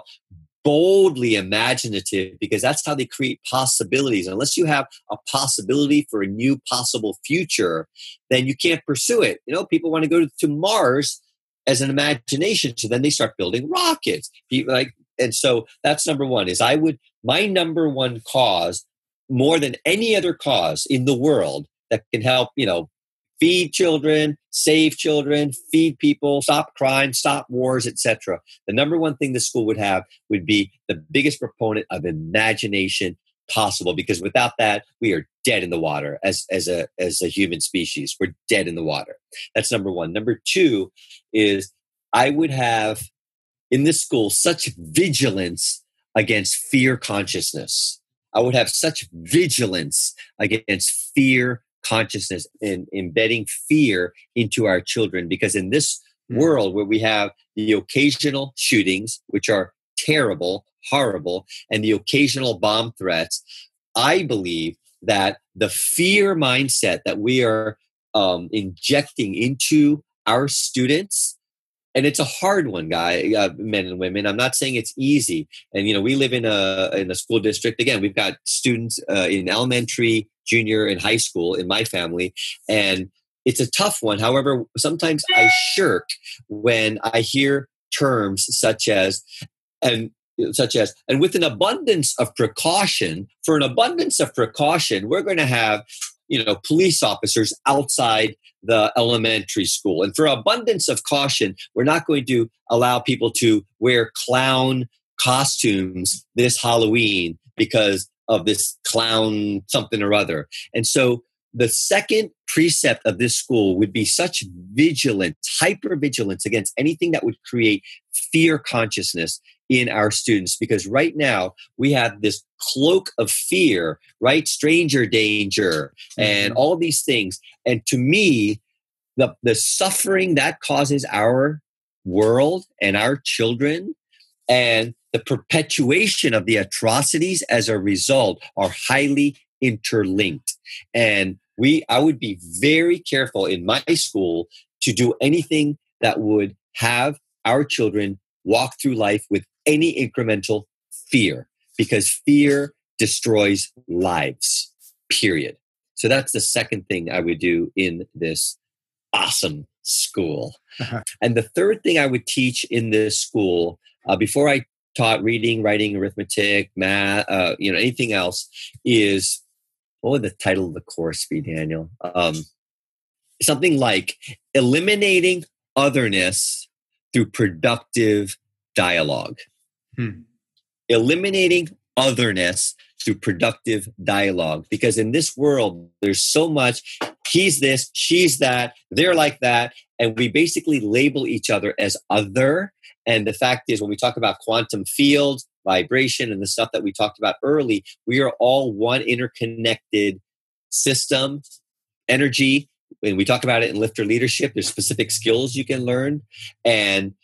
boldly imaginative, because that's how they create possibilities. Unless you have a possibility for a new possible future, then you can't pursue it. You know, people want to go to Mars as an imagination, so then they start building rockets. People like, and so that's number one. Is I would my number one cause, more than any other cause in the world that can help, you know, feed children, save children, feed people, stop crime, stop wars, et cetera. The number one thing the school would have would be the biggest proponent of imagination possible, because without that, we are dead in the water as, as, a, as a human species. We're dead in the water. That's number one. Number two is I would have in this school such vigilance against fear consciousness. I would have such vigilance against fear consciousness and embedding fear into our children, because in this mm. world where we have the occasional shootings, which are terrible, horrible, and the occasional bomb threats, I believe that the fear mindset that we are um, injecting into our students, and it's a hard one, guy, uh, men and women. I'm not saying it's easy. And, you know, we live in a in a school district. Again, we've got students uh, in elementary, junior, and high school in my family. And it's a tough one. However, sometimes I shirk when I hear terms such as, and such as, and with an abundance of precaution, for an abundance of precaution, we're going to have, you know, police officers outside the elementary school. And for abundance of caution, we're not going to allow people to wear clown costumes this Halloween because of this clown something or other. And so the second precept of this school would be such vigilance, hyper vigilance against anything that would create fear consciousness in our students. Because right now we have this cloak of fear, right? Stranger danger and all these things. And to me, the, the suffering that causes our world and our children and the perpetuation of the atrocities as a result are highly interlinked. And we, I would be very careful in my school to do anything that would have our children walk through life with any incremental fear, because fear destroys lives, period. So that's the second thing I would do in this awesome school. Uh-huh. And the third thing I would teach in this school, uh, before I taught reading, writing, arithmetic, math, uh, you know, anything else, is, what would the title of the course be, Daniel? Um, something like eliminating otherness through productive dialogue. Hmm. Eliminating otherness through productive dialogue. Because in this world, there's so much, he's this, she's that, they're like that. And we basically label each other as other. And the fact is, when we talk about quantum fields, vibration, and the stuff that we talked about early, we are all one interconnected system, energy. When we talk about it in Lifter Leadership, there's specific skills you can learn. And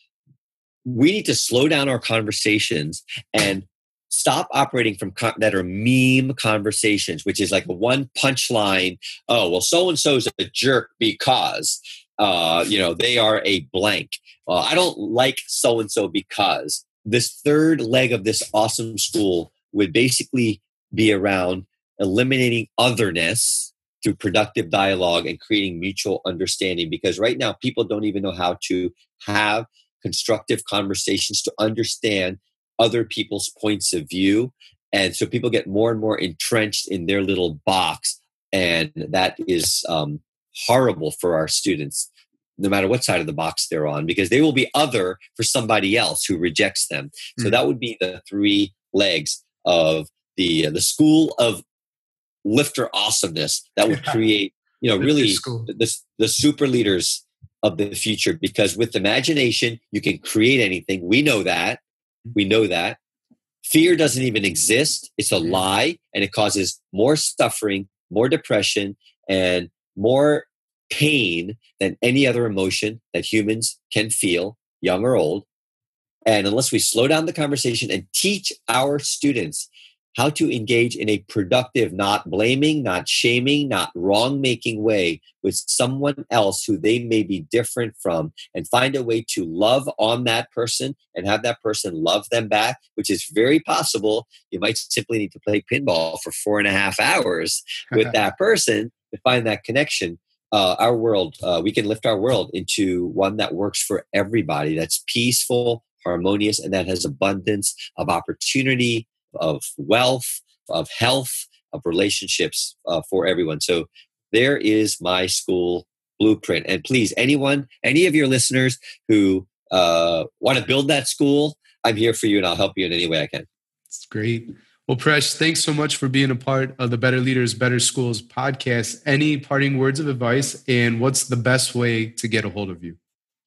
we need to slow down our conversations and stop operating from con- that are meme conversations, which is like a one punchline. Oh, well, so-and-so is a jerk because, uh, you know, they are a blank. Uh, I don't like so-and-so because. This third leg of this awesome school would basically be around eliminating otherness through productive dialogue and creating mutual understanding. Because right now, people don't even know how to have constructive conversations to understand other people's points of view. And so people get more and more entrenched in their little box. And that is um, horrible for our students. no matter what side of the box they're on, because they will be other for somebody else who rejects them. So mm. that would be the three legs of the uh, the school of lifter awesomeness that would create, you know, really the, the super leaders of the future. Because with imagination, you can create anything. We know that. We know that. Fear doesn't even exist. It's a lie, and it causes more suffering, more depression, and more pain than any other emotion that humans can feel, young or old. And unless we slow down the conversation and teach our students how to engage in a productive, not blaming, not shaming, not wrong-making way with someone else who they may be different from, and find a way to love on that person and have that person love them back, which is very possible. You might simply need to play pinball for four and a half hours with that person to find that connection. Uh, our world, uh, we can lift our world into one that works for everybody, that's peaceful, harmonious, and that has abundance of opportunity, of wealth, of health, of relationships uh, for everyone. So there is my school blueprint. And please, anyone, any of your listeners who uh, want to build that school, I'm here for you, and I'll help you in any way I can. That's great. Well, Paresh, thanks so much for being a part of the Better Leaders, Better Schools podcast. Any parting words of advice, and what's the best way to get a hold of you?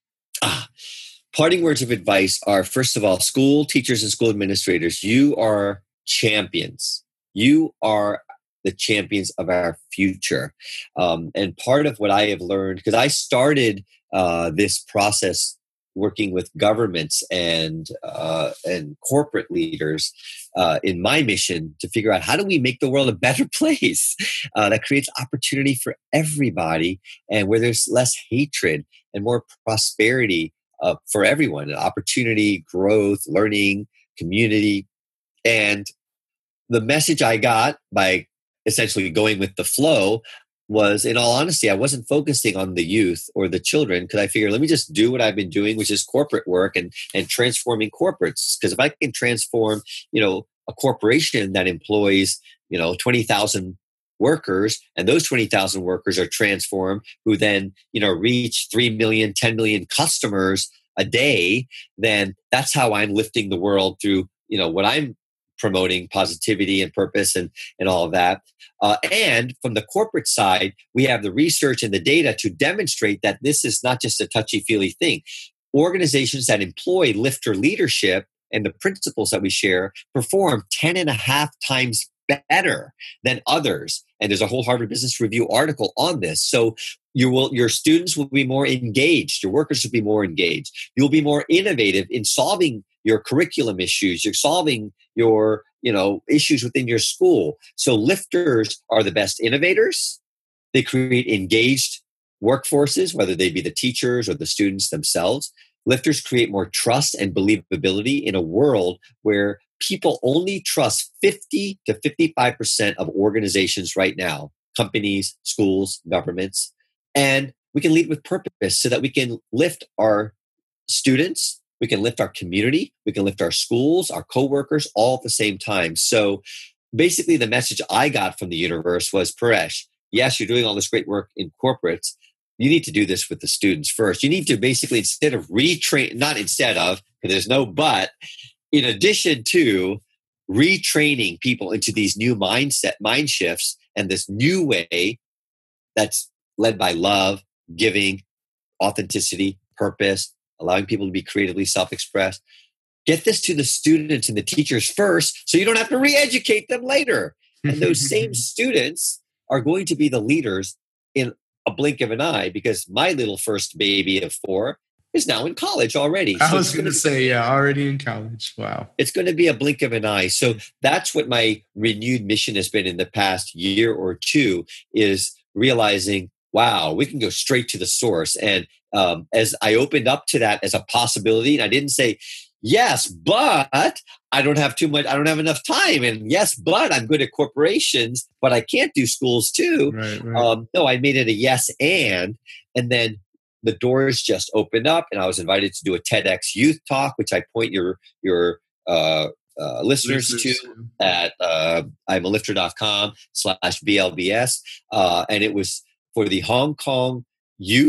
Ah, parting words of advice are, first of all, school teachers and school administrators, you are champions. You are the champions of our future. Um, and part of what I have learned, because I started uh, this process working with governments and uh, and corporate leaders uh, in my mission to figure out how do we make the world a better place uh, that creates opportunity for everybody, and where there's less hatred and more prosperity uh, for everyone, opportunity, growth, learning, community. And the message I got by essentially going with the flow was, in all honesty, I wasn't focusing on the youth or the children, because I figured, let me just do what I've been doing, which is corporate work and, and transforming corporates. Because if I can transform, you know, a corporation that employs, you know, twenty thousand workers, and those twenty thousand workers are transformed, who then, you know, reach three million, ten million customers a day, then that's how I'm lifting the world through, you know, what I'm promoting, positivity and purpose and, and all of that. Uh, and from the corporate side, we have the research and the data to demonstrate that this is not just a touchy-feely thing. Organizations that employ lifter leadership and the principles that we share perform ten and a half times better than others. And there's a whole Harvard Business Review article on this. So you will, your students will be more engaged. Your workers will be more engaged. You'll be more innovative in solving your curriculum issues. You're solving your, you know, issues within your school. So lifters are the best innovators. They create engaged workforces, whether they be the teachers or the students themselves. Lifters create more trust and believability in a world where people only trust fifty to fifty-five percent of organizations right now, companies, schools, governments. And we can lead with purpose so that we can lift our students, we can lift our community, we can lift our schools, our coworkers, all at the same time. So basically the message I got from the universe was, Paresh, yes, you're doing all this great work in corporates. You need to do this with the students first. You need to basically, instead of retrain, not instead of, because there's no but, in addition to retraining people into these new mindset, mind shifts, and this new way that's led by love, giving, authenticity, purpose, allowing people to be creatively self-expressed. Get this to the students and the teachers first, so you don't have to re-educate them later. And those same students are going to be the leaders in a blink of an eye, because my little first baby of four is now in college already. I so was going to say, yeah, already in college. Wow. It's going to be a blink of an eye. So that's what my renewed mission has been in the past year or two, is realizing, wow, we can go straight to the source. And um, as I opened up to that as a possibility, and I didn't say, yes, but I don't have too much, I don't have enough time. And yes, but I'm good at corporations, but I can't do schools too. Right, right. Um, no, I made it a yes and, and then the doors just opened up, and I was invited to do a TEDx youth talk, which I point your, your, uh, Uh, listeners, listeners to at uh, I'm a lifter dot com slash B L B S. Uh, and it was for the Hong Kong youth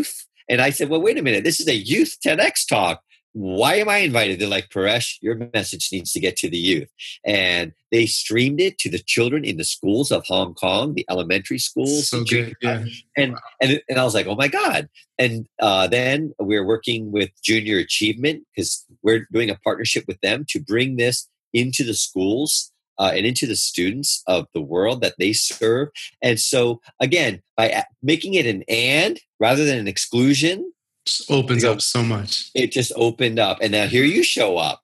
And I said, well, wait a minute. This is a youth TEDx talk. Why am I invited? They're like, Paresh, your message needs to get to the youth. And they streamed it to the children in the schools of Hong Kong, the elementary schools. So good, yeah. And, wow. and, and I was like, oh my God. And uh, then we're working with Junior Achievement because we're doing a partnership with them to bring this into the schools uh, and into the students of the world that they serve. And so again, by making it an and rather than an exclusion, just opens you know, up so much. It just opened up. And now here you show up.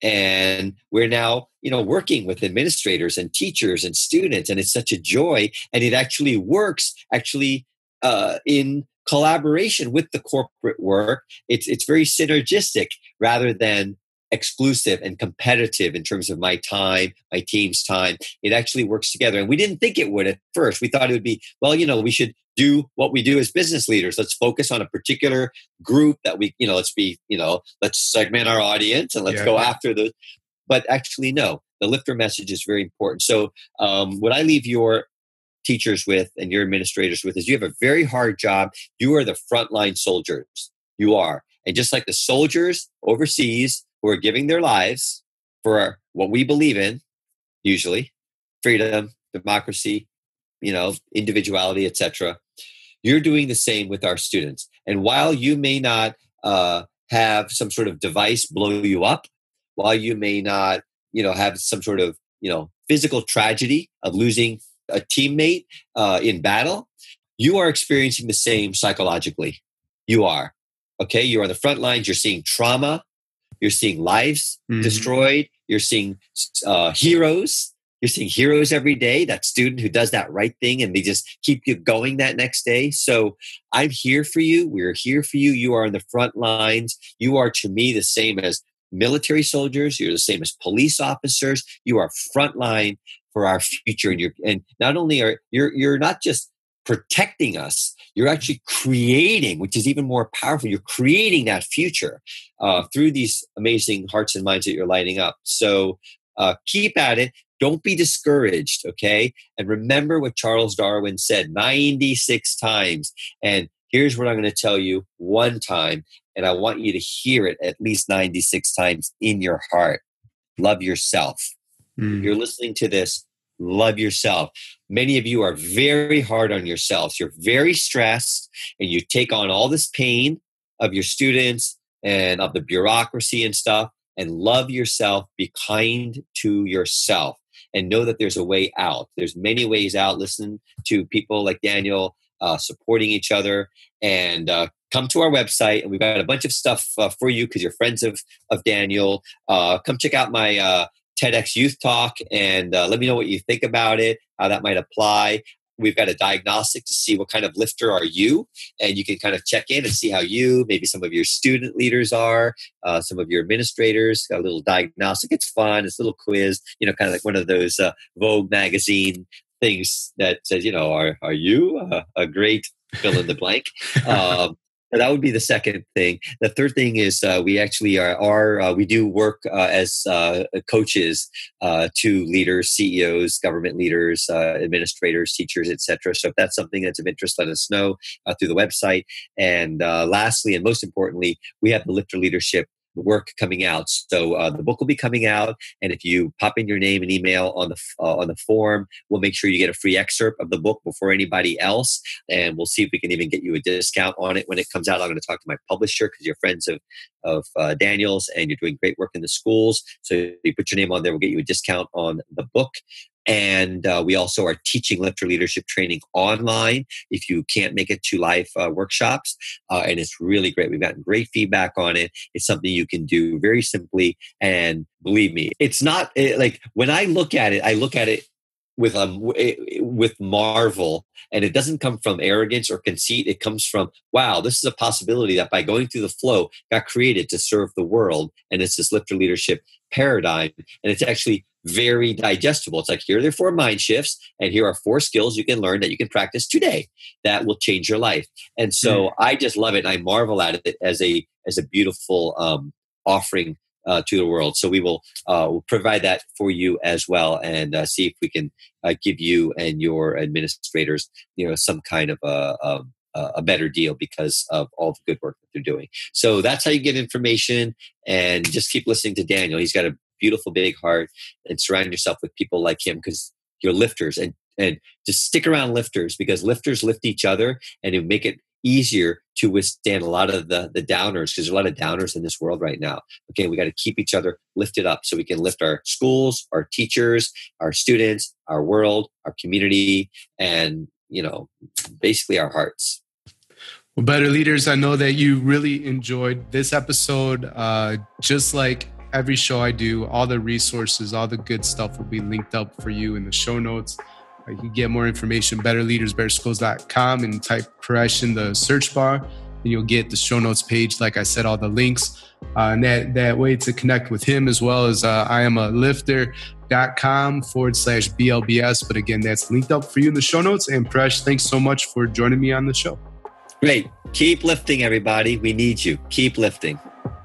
And we're now, you know, working with administrators and teachers and students. And it's such a joy. And it actually works actually uh, in collaboration with the corporate work. It's it's very synergistic rather than exclusive and competitive in terms of my time, my team's time. It actually works together. And we didn't think it would at first. We thought it would be, well, you know, we should do what we do as business leaders. Let's focus on a particular group that we, you know, let's be, you know, let's segment our audience and let's yeah. go after the, but actually, no, the lifter message is very important. So um, what I leave your teachers with and your administrators with is you have a very hard job. You are the frontline soldiers. You are. And just like the soldiers overseas who are giving their lives for what we believe in, usually freedom, democracy, you know, individuality, et cetera. You're doing the same with our students. And while you may not uh, have some sort of device blow you up, while you may not, you know, have some sort of, you know, physical tragedy of losing a teammate uh, in battle, you are experiencing the same psychologically. You are. Okay. You're on the front lines. You're seeing trauma. You're seeing lives mm-hmm. destroyed. You're seeing uh, heroes. You're seeing heroes every day. That student who does that right thing and they just keep you going that next day. So I'm here for you. We're here for you. You are on the front lines. You are to me the same as military soldiers. You're the same as police officers. You are frontline for our future. And you're, and not only are you're, you're not just protecting us, you're actually creating, which is even more powerful. You're creating that future uh, through these amazing hearts and minds that you're lighting up. So uh, keep at it. Don't be discouraged, okay? And remember what Charles Darwin said ninety-six times. And here's what I'm going to tell you one time, and I want you to hear it at least ninety-six times in your heart. Love yourself. Mm. You're listening to this. Love yourself. Many of you are very hard on yourselves. You're very stressed, and you take on all this pain of your students and of the bureaucracy and stuff. And love yourself. Be kind to yourself. And know that there's a way out. There's many ways out. Listen to people like Daniel uh, supporting each other, and uh, come to our website. And we've got a bunch of stuff uh, for you because you're friends of of Daniel. Uh, come check out my uh, TEDx Youth Talk and uh, let me know what you think about it, how that might apply. We've got a diagnostic to see what kind of lifter are you, and you can kind of check in and see how you, maybe some of your student leaders are, uh, some of your administrators. Got a little diagnostic. It's fun. It's a little quiz, you know, kind of like one of those uh, Vogue magazine things that says, you know, are are you a, a great fill in the blank? Um, that would be the second thing. The third thing is uh, we actually are, are uh, we do work uh, as uh, coaches uh, to leaders, C E Os, government leaders, uh, administrators, teachers, et cetera. So if that's something that's of interest, let us know uh, through the website. And uh, lastly, and most importantly, we have the Lifter Leadership work coming out. So uh, the book will be coming out, and if you pop in your name and email on the uh, on the form, we'll make sure you get a free excerpt of the book before anybody else, and we'll see if we can even get you a discount on it when it comes out. I'm going to talk to my publisher because you're friends of of uh, Daniel's, and you're doing great work in the schools. So if you put your name on there, we'll get you a discount on the book. And uh, we also are teaching Lifter Leadership training online if you can't make it to live uh, workshops. Uh, and it's really great. We've gotten great feedback on it. It's something you can do very simply. And believe me, it's not it, like when I look at it, I look at it with um with marvel, and it doesn't come from arrogance or conceit. It comes from, wow, this is a possibility that by going through the flow got created to serve the world. And it's this Lifter Leadership paradigm. And it's actually very digestible. It's like, here are the four mind shifts, and here are four skills you can learn that you can practice today that will change your life. And so mm. I just love it. And I marvel at it as a as a beautiful um, offering uh, to the world. So we will uh, we'll provide that for you as well, and uh, see if we can uh, give you and your administrators, you know, some kind of a, a, a, a better deal because of all the good work that they're doing. So that's how you get information, and just keep listening to Daniel. He's got a beautiful big heart, and surround yourself with people like him because you're lifters, and, and just stick around lifters because lifters lift each other and it make it easier to withstand a lot of the, the downers because there's a lot of downers in this world right now. Okay, we got to keep each other lifted up so we can lift our schools, our teachers, our students, our world, our community, and, you know, basically our hearts. Well, Better Leaders, I know that you really enjoyed this episode. Uh, just like every show I do, all the resources, all the good stuff will be linked up for you in the show notes. You can get more information, better leaders better schools dot com, and type Paresh in the search bar, and you'll get the show notes page. Like I said, all the links. Uh, and that, that way to connect with him as well as uh, I am a lifter dot com forward slash B L B S. But again, that's linked up for you in the show notes. And Paresh, thanks so much for joining me on the show. Great. Keep lifting, everybody. We need you. Keep lifting.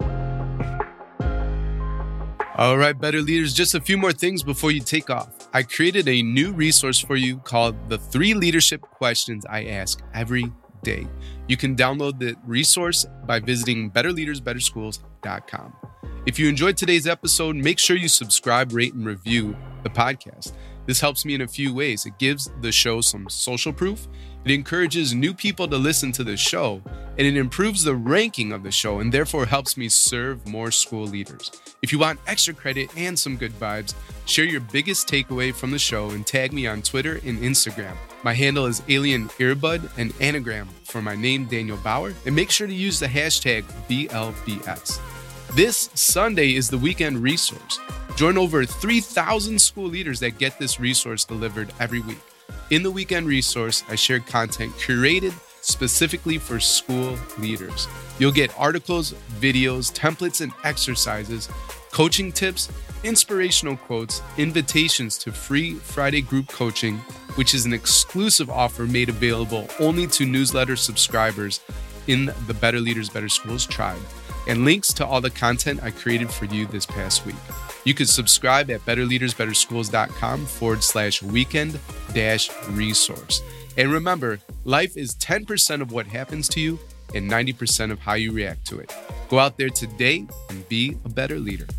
All right, Better Leaders, just a few more things before you take off. I created a new resource for you called The Three Leadership Questions I Ask Every Day. You can download the resource by visiting better leaders better schools dot com. If you enjoyed today's episode, make sure you subscribe, rate, and review the podcast. This helps me in a few ways. It gives the show some social proof. It encourages new people to listen to the show, and it improves the ranking of the show and therefore helps me serve more school leaders. If you want extra credit and some good vibes, share your biggest takeaway from the show and tag me on Twitter and Instagram. My handle is Alien Earbud, an anagram for my name, Daniel Bauer, and make sure to use the hashtag B L B S. This Sunday is the weekend resource. Join over three thousand school leaders that get this resource delivered every week. In the weekend resource, I share content curated specifically for school leaders. You'll get articles, videos, templates, and exercises, coaching tips, inspirational quotes, invitations to free Friday group coaching, which is an exclusive offer made available only to newsletter subscribers in the Better Leaders Better Schools tribe, and links to all the content I created for you this past week. You can subscribe at better leaders better schools dot com forward slash weekend dash resource. And remember, life is ten percent of what happens to you and ninety percent of how you react to it. Go out there today and be a better leader.